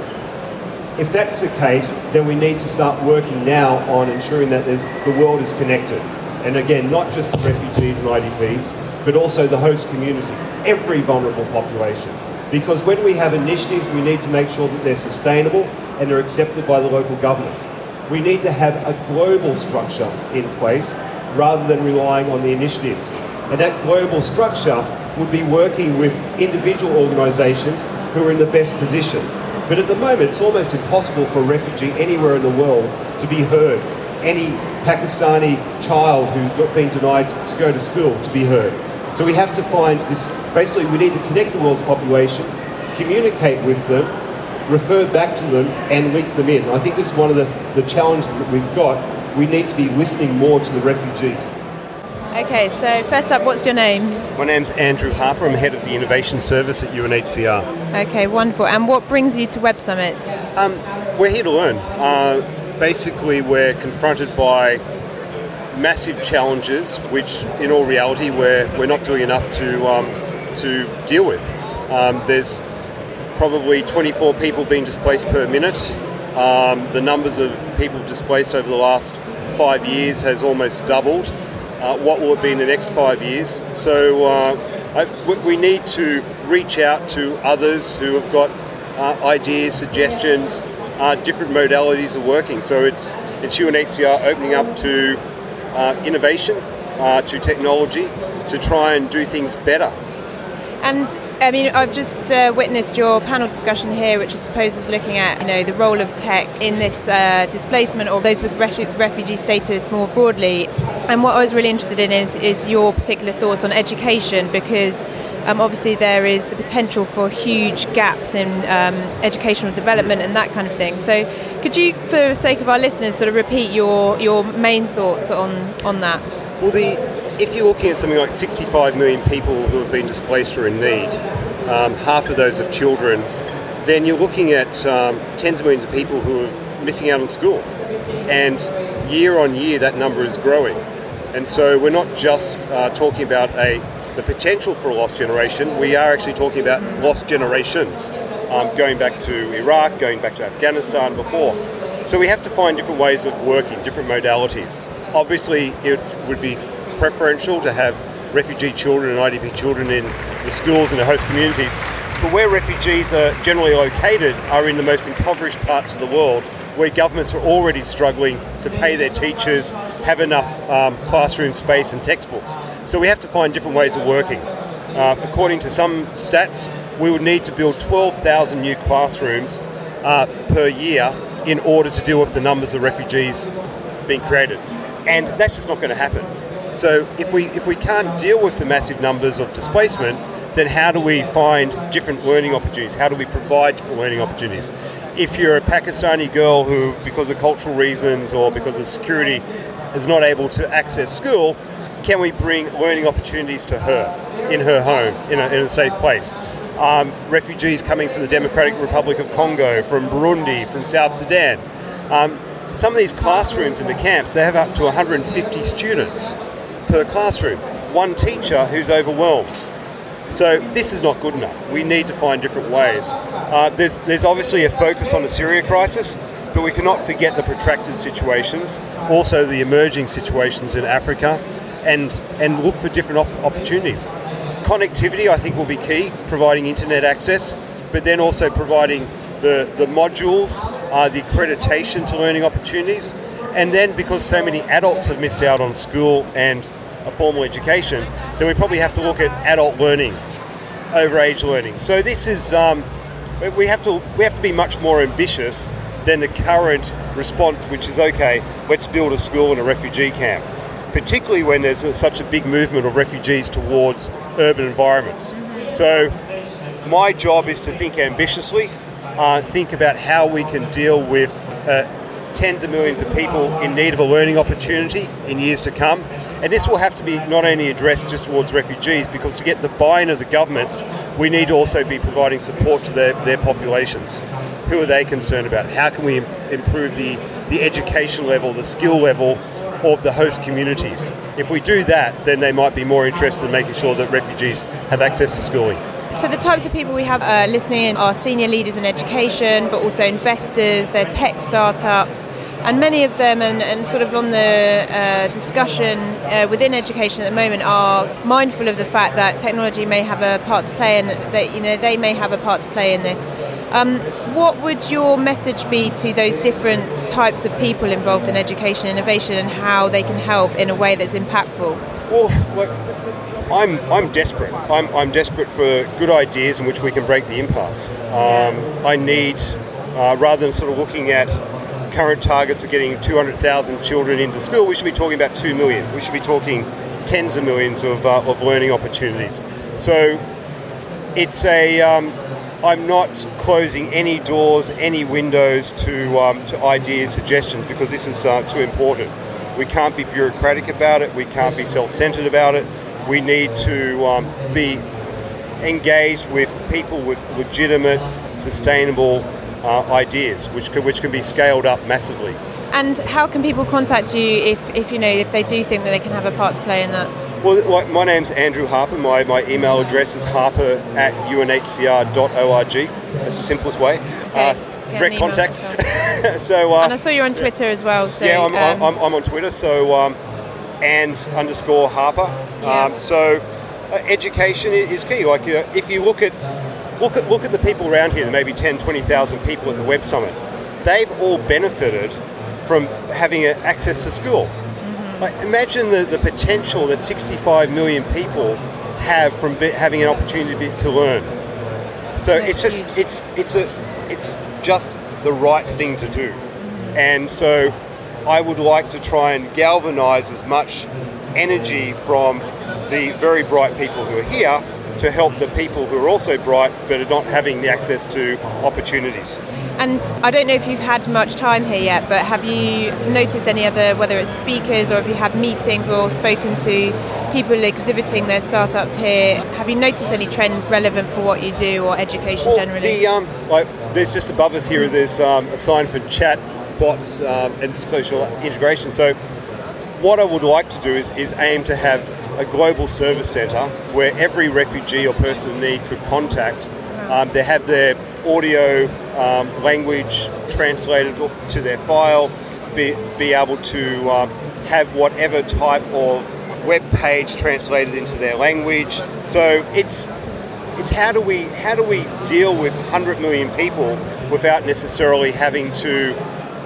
If that's the case, then we need to start working now on ensuring that there's, the world is connected. And again, not just the refugees and I D Ps, but also the host communities, every vulnerable population. Because when we have initiatives, we need to make sure that they're sustainable and they're accepted by the local governments. We need to have a global structure in place rather than relying on the initiatives. And that global structure would be working with individual organisations who are in the best position. But at the moment, it's almost impossible for a refugee anywhere in the world to be heard. Any Pakistani child who's not been denied to go to school to be heard. So we have to find this, basically we need to connect the world's population, communicate with them, refer back to them and link them in. I think this is one of the, the challenges that we've got. We need to be listening more to the refugees. Okay, so first up, what's your name? My name's Andrew Harper. I'm head of the Innovation Service at U N H C R. Okay, wonderful. And what brings you to Web Summit? Um, we're here to learn. Uh, basically, we're confronted by massive challenges, which in all reality we're, we're not doing enough to, um, to deal with. Um, there's probably twenty-four people being displaced per minute. Um, the numbers of people displaced over the last five years has almost doubled. Uh, what will it be in the next five years? So uh, I, we need to reach out to others who have got uh, ideas, suggestions, uh, different modalities of working. So it's it's U N H C R opening up to uh, innovation, uh, to technology, to try and do things better. And I mean, I've just uh, witnessed your panel discussion here, which I suppose was looking at, you know, the role of tech in this uh, displacement, or those with refu- refugee status more broadly. And what I was really interested in is is your particular thoughts on education, because Um, obviously, there is the potential for huge gaps in um, educational development and that kind of thing. So, could you, for the sake of our listeners, sort of repeat your, your main thoughts on, on that? Well, the if you're looking at something like sixty-five million people who have been displaced or in need, um, half of those are children, then you're looking at um, tens of millions of people who are missing out on school. And year on year, that number is growing. And so we're not just uh, talking about a the potential for a lost generation, we are actually talking about lost generations, um, going back to Iraq, going back to Afghanistan before. So we have to find different ways of working, different modalities. Obviously, it would be preferential to have refugee children and I D P children in the schools and the host communities, but where refugees are generally located are in the most impoverished parts of the world, where governments are already struggling to pay their teachers, have enough um, classroom space and textbooks. So we have to find different ways of working. Uh, according to some stats, we would need to build twelve thousand new classrooms uh, per year in order to deal with the numbers of refugees being created. And that's just not going to happen. So if we if we can't deal with the massive numbers of displacement, then how do we find different learning opportunities? How do we provide different learning opportunities? If you're a Pakistani girl who, because of cultural reasons or because of security, is not able to access school, can we bring learning opportunities to her in her home, in a, in a safe place? Um, refugees coming from the Democratic Republic of Congo, from Burundi, from South Sudan. Um, some of these classrooms in the camps, they have up to one hundred fifty students per classroom. One teacher who's overwhelmed. So this is not good enough. We need to find different ways. Uh, there's, there's obviously a focus on the Syria crisis, but we cannot forget the protracted situations, also the emerging situations in Africa, and, and look for different op- opportunities. Connectivity, I think, will be key, providing internet access, but then also providing the, the modules, uh, the accreditation to learning opportunities, and then because so many adults have missed out on school and a formal education, then we probably have to look at adult learning over age learning. So this is um, we have to we have to be much more ambitious than the current response, which is okay, let's build a school in a refugee camp. Particularly when there's a, such a big movement of refugees towards urban environments. So my job is to think ambitiously, uh, think about how we can deal with uh, tens of millions of people in need of a learning opportunity in years to come. And this will have to be not only addressed just towards refugees, because to get the buy-in of the governments, we need to also be providing support to their, their populations. Who are they concerned about? How can we im- improve the, the education level, the skill level of the host communities? If we do that, then they might be more interested in making sure that refugees have access to schooling. So the types of people we have uh, listening in are senior leaders in education, but also investors, they're tech startups, and many of them, and, and sort of on the uh, discussion uh, within education at the moment, are mindful of the fact that technology may have a part to play, and that, you know, they may have a part to play in this. Um, what would your message be to those different types of people involved in education innovation, and how they can help in a way that's impactful? Well, look, I'm I'm desperate. I'm I'm desperate for good ideas in which we can break the impasse. Um, I need, uh, rather than sort of looking at current targets of getting two hundred thousand children into school, we should be talking about two million. We should be talking tens of millions of uh, of learning opportunities. So it's a. Um, I'm not closing any doors, any windows to um, to ideas, suggestions, because this is uh, too important. We can't be bureaucratic about it. We can't be self-centered about it. We need to um, be engaged with people with legitimate, sustainable uh, ideas, which can, which can be scaled up massively. And how can people contact you if, if you know if they do think that they can have a part to play in that? Well, my name's Andrew Harper. My, my email address is harper at u n h c r dot org. That's the simplest way. Okay. Uh, direct contact. so, uh, and I saw you're on Twitter as well. So yeah, I'm, um, I'm, I'm on Twitter. So um, and underscore Harper. Yeah. Um, so uh, education is key. Like uh, if you look at look at look at the people around here, maybe ten, twenty thousand people at the Web Summit. They've all benefited from having uh, access to school. Like, imagine the, the potential that sixty-five million people have from be, having an opportunity to, be, to learn. So That's it's just huge. it's it's a it's just the right thing to do. And so I would like to try and galvanise as much energy from the very bright people who are here to to help the people who are also bright but are not having the access to opportunities. And I don't know if you've had much time here yet, but have you noticed any other, whether it's speakers or have you had meetings or spoken to people exhibiting their startups here? Have you noticed any trends relevant for what you do or education Well, generally? The, um, like, there's just above us here, there's um, a sign for chat, bots um, and social integration. So what I would like to do is, is aim to have a global service centre where every refugee or person in need could contact. Um, they have their audio um, language translated to their file, be, be able to um, have whatever type of web page translated into their language. So it's it's how do we how do we deal with one hundred million people without necessarily having to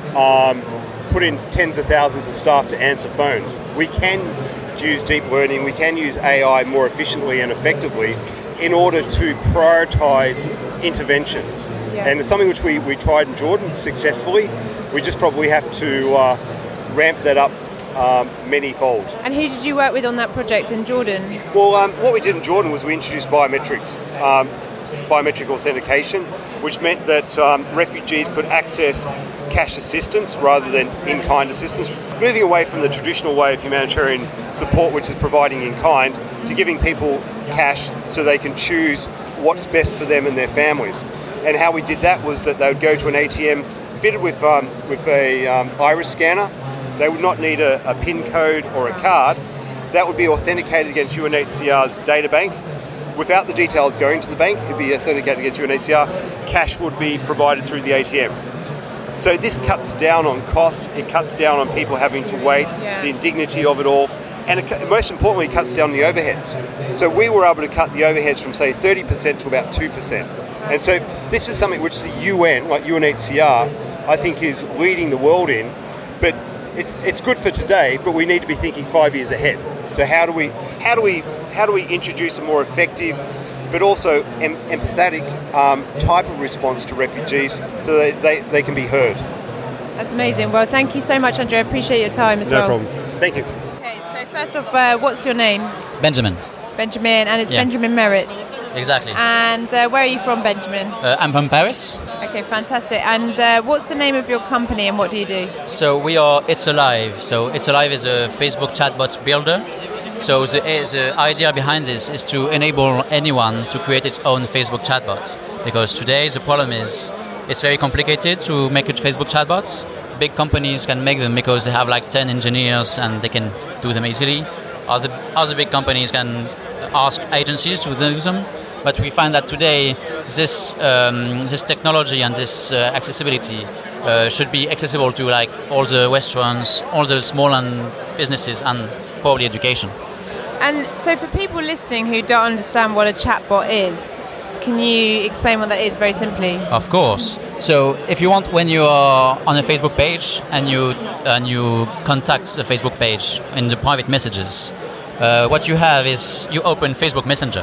um, put in tens of thousands of staff to answer phones. We can use deep learning, we can use A I more efficiently and effectively in order to prioritise interventions. Yeah. And it's something which we, we tried in Jordan successfully. We just probably have to uh, ramp that up um, many-fold. And who did you work with on that project in Jordan? Well, um, what we did in Jordan was we introduced biometrics, um, biometric authentication, which meant that um, refugees could access cash assistance rather than in-kind assistance, moving away from the traditional way of humanitarian support, which is providing in-kind, to giving people cash so they can choose what's best for them and their families. And how we did that was that they would go to an A T M fitted with um, with a um, iris scanner. They would not need a, a PIN code or a card. That would be authenticated against U N H C R's data bank. Without the details going to the bank, it would be authenticated against U N H C R. Cash would be provided through the A T M. So this cuts down on costs, it cuts down on people having to wait, Yeah. the indignity of it all, and it, most importantly, it cuts down the overheads. So we were able to cut the overheads from, say, thirty percent to about two percent. And so this is something which the U N, like U N H C R, I think is leading the world in, but it's it's good for today, but we need to be thinking five years ahead. So how do we how do we how do we introduce a more effective but also em- empathetic um, type of response to refugees so that they, they can be heard? That's amazing. Well, thank you so much, Andrea. I appreciate your time as No well. problems. Thank you. Okay, so first off, uh, what's your name? Benjamin. Benjamin, and it's Yeah. Benjamin Merritt. Exactly. And uh, where are you from, Benjamin? Uh, I'm from Paris. Okay, fantastic. And uh, what's the name of your company and what do you do? So we are It's Alive. So It's Alive is a Facebook chatbot builder. So the, the idea behind this is to enable anyone to create its own Facebook chatbot. Because today the problem is it's very complicated to make a Facebook chatbot. Big companies can make them because they have like ten engineers and they can do them easily. Other other big companies can ask agencies to do them. But we find that today this um, this technology and this uh, accessibility uh, should be accessible to like all the restaurants, all the small and businesses, and probably education. And so for people listening who don't understand what a chatbot is, can you explain what that is very simply? Of course. So if you want, when you are on a Facebook page and you and you contact the Facebook page in the private messages, uh, what you have is you open Facebook Messenger.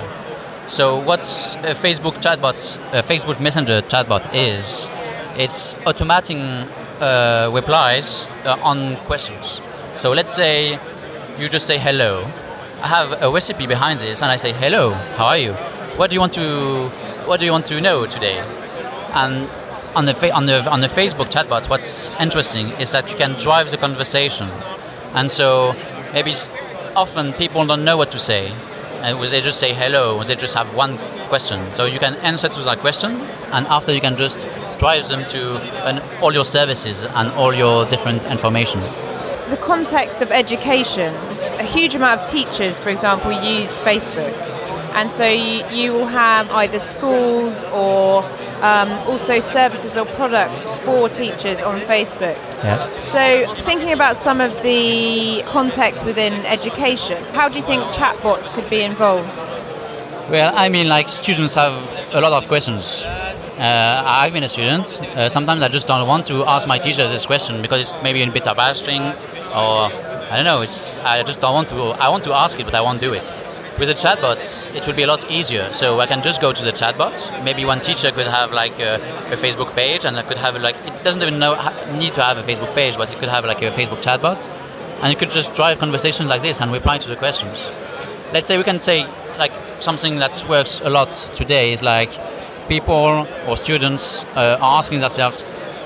So what a Facebook chatbot, a Facebook Messenger chatbot is, it's automating uh, replies uh, on questions. So let's say you just say hello. I have a recipe behind this, and I say hello. How are you? What do you want to What do you want to know today? And on the fa- on the on the Facebook chatbot, what's interesting is that you can drive the conversation, and so maybe often people don't know what to say. And they just say hello, they just have one question. So you can answer to that question, and after you can just drive them to an, all your services and all your different information. The context of education, a huge amount of teachers, for example, use Facebook. And so you, you will have either schools or um, also services or products for teachers on Facebook. Yeah. So thinking about some of the context within education, how do you think chatbots could be involved? Well, I mean, like students have a lot of questions. Uh, I've been a student. Uh, sometimes I just don't want to ask my teacher this question because it's maybe a bit embarrassing, or I don't know. It's I just don't want to. I want to ask it, but I won't do it. With the chatbots, it will be a lot easier. So I can just go to the chatbot. Maybe one teacher could have like a, a Facebook page, and I could have like it doesn't even know, need to have a Facebook page, but it could have like a Facebook chatbot, and you could just drive conversations like this and reply to the questions. Let's say we can say like something that works a lot today is like people or students uh, are asking themselves,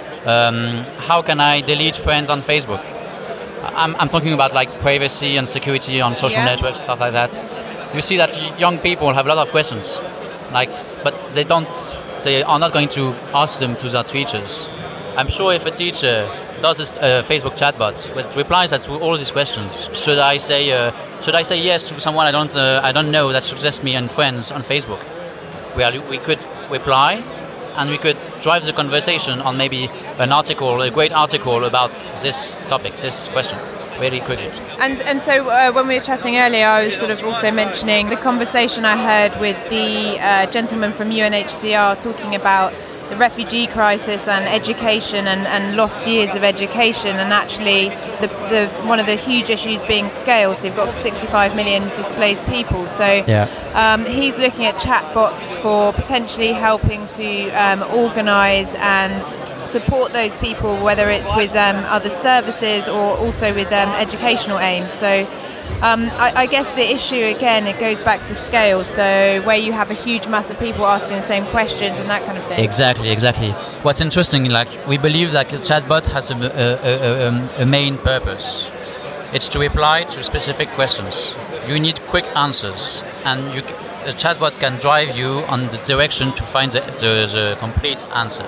um, how can I delete friends on Facebook? I'm, I'm talking about like privacy and security on social Yeah. networks, stuff like that. You see that y- young people have a lot of questions, like, but they don't, they are not going to ask them to their teachers. I'm sure if a teacher does this uh, Facebook chatbot with replies that to all these questions, should I say uh, should I say yes to someone I don't uh, I don't know that suggests me and friends on Facebook? We are, we could reply, and we could drive the conversation on maybe an article, a great article about this topic, this question, really quickly. And and so uh, when we were chatting earlier, I was sort of also mentioning the conversation I heard with the uh, gentleman from U N H C R talking about the refugee crisis and education and, and lost years of education, and actually the, the one of the huge issues being scale. So you've got sixty-five million displaced people. So Yeah. um, he's looking at chatbots for potentially helping to um, organise and support those people, whether it's with um, other services or also with um, educational aims. So um, I, I guess the issue again, it goes back to scale. So where you have a huge mass of people asking the same questions and that kind of thing. Exactly, exactly. What's interesting, like we believe that a chatbot has a, a, a, um, a main purpose. It's to reply to specific questions. You need quick answers, and you, a chatbot can drive you on the direction to find the, the, the complete answer.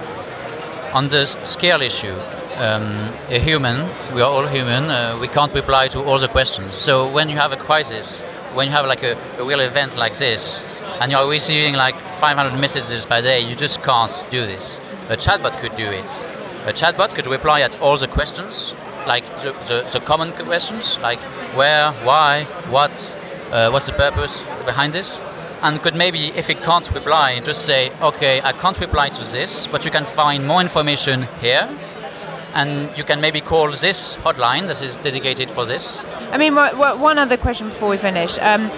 On the s- scale issue, um, a human, we are all human, uh, we can't reply to all the questions. So when you have a crisis, when you have like a, a real event like this, and you're receiving like five hundred messages per day, you just can't do this. A chatbot could do it. A chatbot could reply at all the questions, like the, the, the common questions, like where, why, what, uh, what's the purpose behind this, and could maybe, if it can't reply, just say, okay, I can't reply to this, but you can find more information here, and you can maybe call this hotline that is dedicated for this. I mean, wha- wha- one other question before we finish. Um,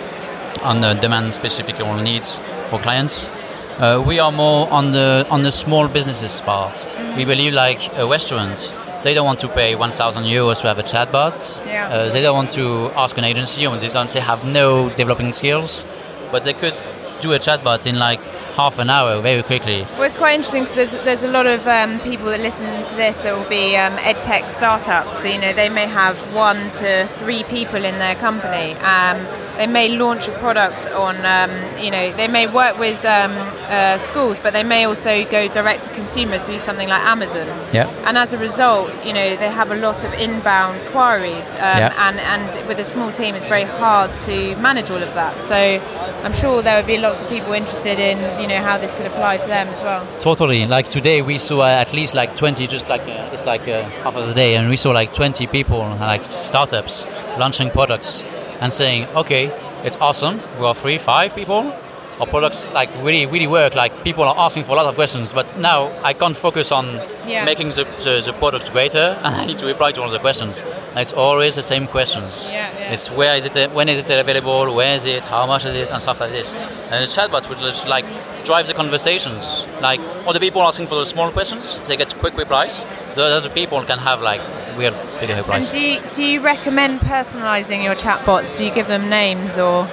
On the demand specific needs for clients. Uh, we are more on the on the small businesses part. We believe like a restaurant, they don't want to pay one thousand euros to have a chatbot. Yeah. Uh, they don't want to ask an agency, or they don't they have no developing skills, but they could do a chatbot in like half an hour very quickly. Well, it's quite interesting because there's, there's a lot of um, people that listen to this that will be um, edtech startups. So, you know, they may have one to three people in their company. Um, they may launch a product on, um, you know, they may work with um, uh, schools, but they may also go direct to consumer through something like Amazon. Yeah. And as a result, you know, they have a lot of inbound queries. Um, Yeah. and, and with a small team, it's very hard to manage all of that. So I'm sure there would be lots of people interested in, you know, how this could apply to them as well. Totally. Like today, we saw uh, at least like twenty, just like uh, it's like uh, half of the day, and we saw like twenty people, like startups, launching products and saying, "Okay, it's awesome. We are three, five people. Our products like really, really work. Like people are asking for a lot of questions, but now I can't focus on Yeah. making the, the, the product greater, and I need to reply to all the questions. And it's always the same questions. Yeah, yeah. It's where is it? uh, When is it available? Where is it? How much is it? And stuff like this. And the chatbot would just like drive the conversations. Like all the people asking for the small questions, they get quick replies. The other people can have like real bigger And replies. do you, do you recommend personalising your chatbots? Do you give them names or?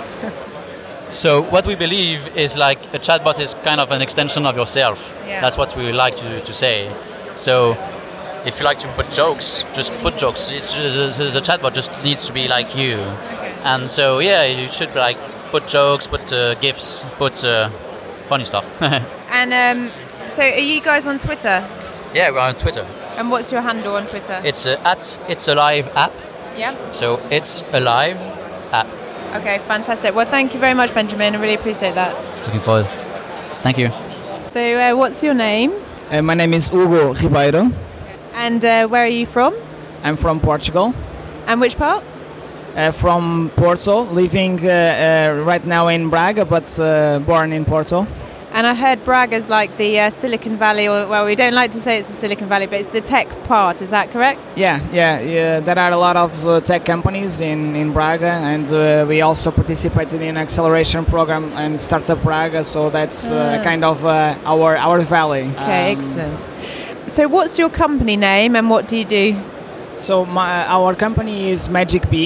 So what we believe is like a chatbot is kind of an extension of yourself. Yeah. That's what we like to, to say. So if you like to put jokes, just put jokes. It's just, the, the chatbot just needs to be like you. And so yeah, you should like put jokes, put uh, gifs, put uh, funny stuff. And um, so, are you guys on Twitter? Yeah, we're on Twitter. And what's your handle on Twitter? It's uh, at It's Alive app. Yeah. So It's Alive app. Okay, fantastic. Well, thank you very much, Benjamin. I really appreciate that. Looking forward. Thank you. So, uh, what's your name? Uh, my name is Hugo Ribeiro. And uh, where are you from? I'm from Portugal. And which part? Uh, from Porto, living uh, uh, right now in Braga, but uh, born in Porto. And I heard Braga's like the uh, Silicon Valley, or well, we don't like to say it's the Silicon Valley, but it's the tech part. Is that correct? Yeah, yeah, yeah. There are a lot of uh, tech companies in, in Braga, and uh, we also participated in an acceleration program and Startup Braga, so that's uh, Ah. kind of uh, our our valley. Okay, Um, excellent. So, what's your company name and what do you do? So my, our company is Magic Bee.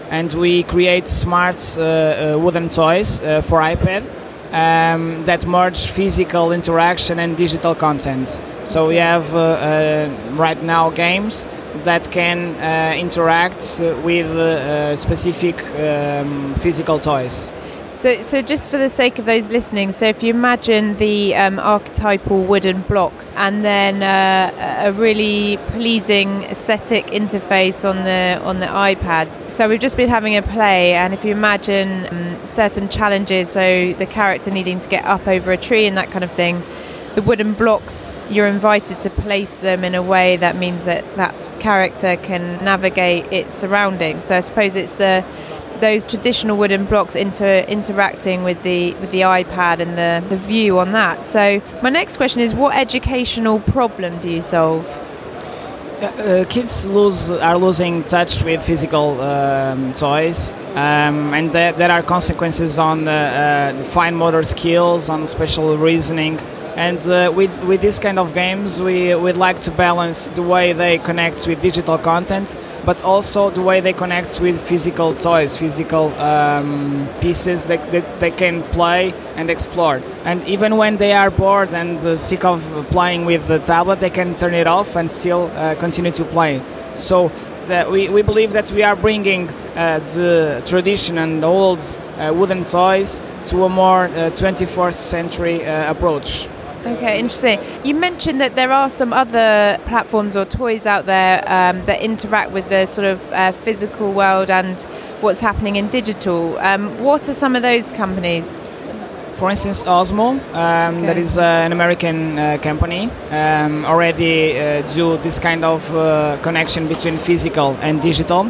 and we create smart uh, uh, wooden toys uh, for iPad um, that merge physical interaction and digital content. So we have uh, uh, right now games that can uh, interact with uh, specific um, physical toys. So, so just for the sake of those listening, so if you imagine the um, archetypal wooden blocks and then uh, a really pleasing aesthetic interface on the on the iPad. So we've just been having a play, and if you imagine um, certain challenges, so the character needing to get up over a tree and that kind of thing, the wooden blocks, you're invited to place them in a way that means that that character can navigate its surroundings. So I suppose it's the those traditional wooden blocks inter- interacting with the with the iPad and the, the view on that. So my next question is, what educational problem do you solve? Uh, uh, kids lose are losing touch with physical um, toys, um, and there, there are consequences on uh, uh, fine motor skills, on spatial reasoning. And uh, with with this kind of games, we would like to balance the way they connect with digital content, but also the way they connect with physical toys, physical um, pieces that, that they can play and explore. And even when they are bored and uh, sick of playing with the tablet, they can turn it off and still uh, continue to play. So that we, we believe that we are bringing uh, the tradition and old uh, wooden toys to a more uh, twenty-first century uh, approach. Okay, interesting. You mentioned that there are some other platforms or toys out there um, that interact with the sort of uh, physical world and what's happening in digital. Um, what are some of those companies? For instance, Osmo, um, okay. that is uh, an American uh, company, um, already uh, do this kind of uh, connection between physical and digital.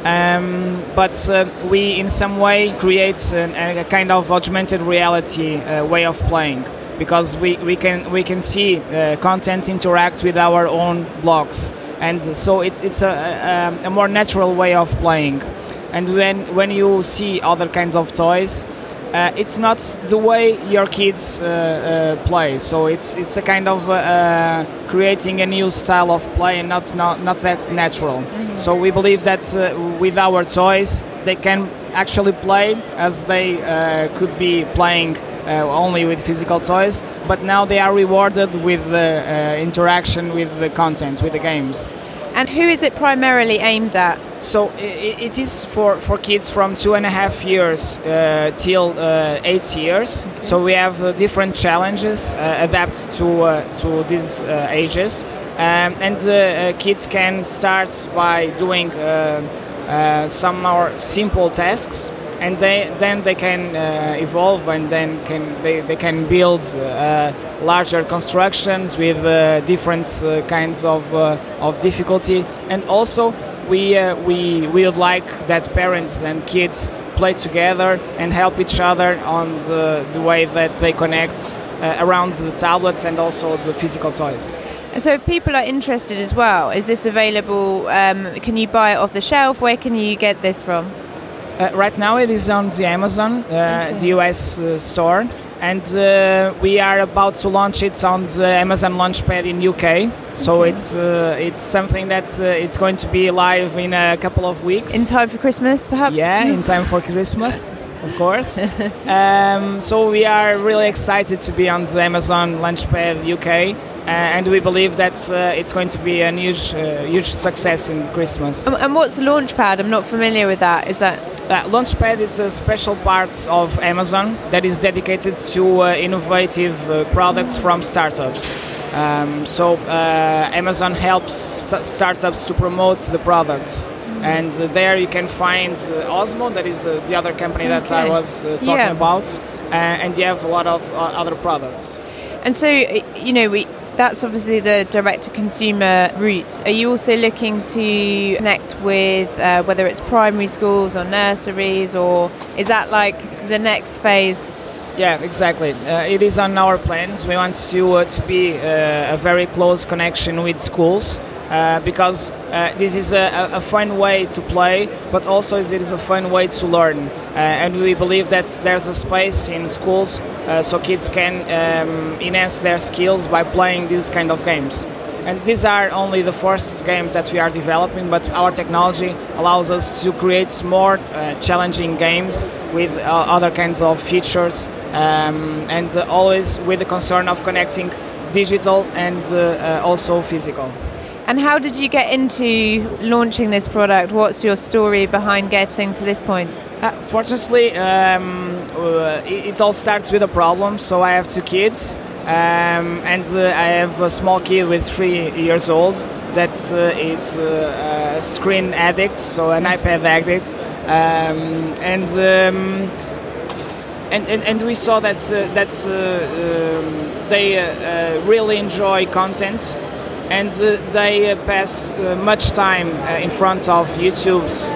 Um, but uh, we, in some way, create an, a kind of augmented reality uh, way of playing. Because we, we can we can see uh, content interact with our own blocks, and so it's it's a, a, a more natural way of playing. And when when you see other kinds of toys, uh, it's not the way your kids uh, uh, play. So it's it's a kind of uh, creating a new style of play, and not not not that natural. Mm-hmm. So we believe that uh, with our toys, they can actually play as they uh, could be playing. Uh, only with physical toys, but now they are rewarded with the uh, interaction with the content, with the games. And who is it primarily aimed at? So it, it is for, for kids from two and a half years uh, till uh, eight years. Okay. So we have uh, different challenges uh, adapted to uh, to these uh, ages, um, and uh, uh, kids can start by doing uh, uh, some more simple tasks. And they, then they can uh, evolve, and then can they, they can build uh, larger constructions with uh, different uh, kinds of uh, of difficulty. And also, we uh, we we would like that parents and kids play together and help each other on the, the way that they connect uh, around the tablets and also the physical toys. And so if people are interested as well, is this available? Um, can you buy it off the shelf? Where can you get this from? Uh, right now it is on the Amazon, uh, okay. the U S uh, store, and uh, we are about to launch it on the Amazon Launchpad in U K. So okay. it's uh, it's something that uh, it's going to be live in a couple of weeks. In time for Christmas, perhaps? Yeah, in time for Christmas, of course. um, so we are really excited to be on the Amazon Launchpad U K. Uh, and we believe that uh, it's going to be a huge, uh, huge success in Christmas. And, and what's Launchpad? I'm not familiar with that. Is that uh, Launchpad is a special part of Amazon that is dedicated to uh, innovative uh, products from startups. Um, so uh, Amazon helps st- startups to promote the products. Mm-hmm. And uh, there you can find uh, Osmo, that is uh, the other company that okay. I was uh, talking yeah. about, uh, and you have a lot of uh, other products. And so, you know, we. That's obviously the direct-to-consumer route. Are you also looking to connect with uh, whether it's primary schools or nurseries, or is that like the next phase? Yeah, exactly. Uh, it is on our plans. We want to uh, to be uh, a very close connection with schools. Uh, because uh, this is a, a fun way to play, but also it is a fun way to learn. Uh, and we believe that there's a space in schools uh, so kids can um, enhance their skills by playing these kind of games. And these are only the first games that we are developing, but our technology allows us to create more uh, challenging games with uh, other kinds of features, um, and uh, always with the concern of connecting digital and uh, uh, also physical. And how did you get into launching this product? What's your story behind getting to this point? Uh, fortunately, um, uh, it, it all starts with a problem. So I have two kids, um, and uh, I have a small kid with three years old that uh, is uh, a screen addict, so an iPad addict, um, and, um, and and and we saw that uh, that uh, um, they uh, uh, really enjoy content. And uh, they uh, pass uh, much time uh, in front of YouTube's uh,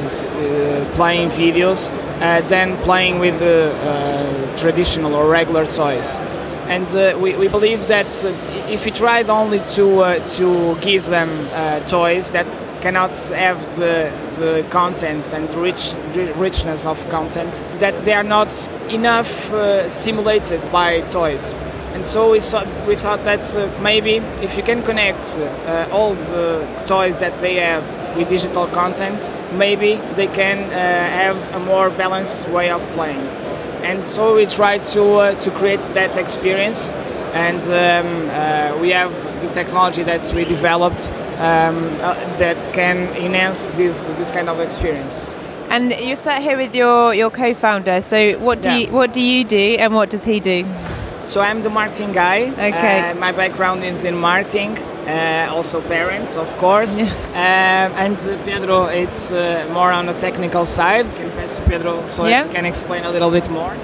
uh, playing videos uh, than playing with uh, uh, traditional or regular toys. And uh, we, we believe that uh, if we tried only to uh, to give them uh, toys that cannot have the, the content and rich richness of content, that they are not enough uh, stimulated by toys. And so we, saw, we thought that uh, maybe if you can connect uh, all the toys that they have with digital content, maybe they can uh, have a more balanced way of playing. And so we tried to uh, to create that experience, and um, uh, we have the technology that we developed um, uh, that can enhance this this kind of experience. And you're sat here with your, your co-founder. So what do Yeah. you what do you do, and what does he do? So I'm the marketing guy. Okay. Uh, my background is in marketing, uh, also parents, of course. um, and uh, Pedro, it's uh, more on the technical side. Can pass to Pedro so Yeah. that he can explain a little bit more.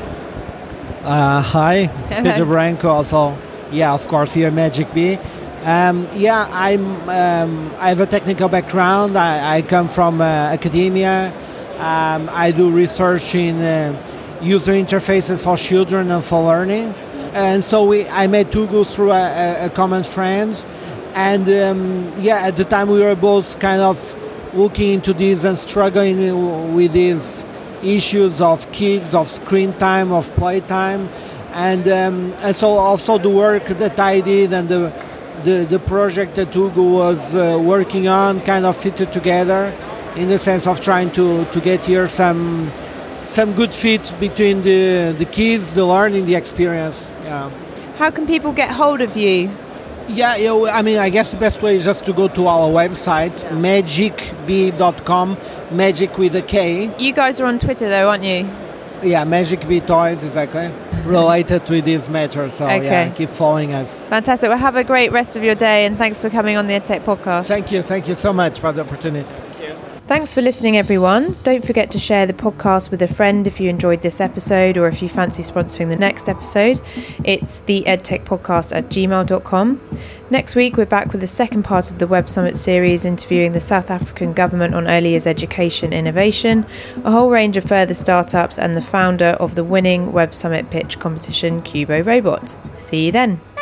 Uh, hi, Pedro Branco. Also, yeah, of course, here at Magic Bee. Um, yeah, I'm. Um, I have a technical background. I, I come from uh, academia. Um, I do research in uh, user interfaces for children and for learning. And so we, I met Tugu through a, a, a common friend, and um, yeah, at the time we were both kind of looking into this and struggling with these issues of kids, of screen time, of playtime, and um, and so also the work that I did and the the, the project that Tugu was uh, working on kind of fitted together, in the sense of trying to, to get here some. some good fit between the the kids, the learning, the experience. Yeah. How can people get hold of you? Yeah, yeah, I mean, I guess the best way is just to go to our website, magic bee dot com, magic with a K. You guys are on Twitter though, aren't you? Yeah, Magic Bee Toys, exactly. Related to this matter, so Okay. yeah, keep following us. Fantastic. Well, have a great rest of your day, and thanks for coming on the EdTech podcast. Thank you, thank you so much for the opportunity. Thanks for listening, everyone. Don't forget to share the podcast with a friend if you enjoyed this episode, or if you fancy sponsoring the next episode. It's the edtech podcast at gmail dot com. Next week, we're back with the second part of the Web Summit series, interviewing the South African government on early years education innovation, a whole range of further startups, and the founder of the winning Web Summit pitch competition, Cubo Robot. See you then.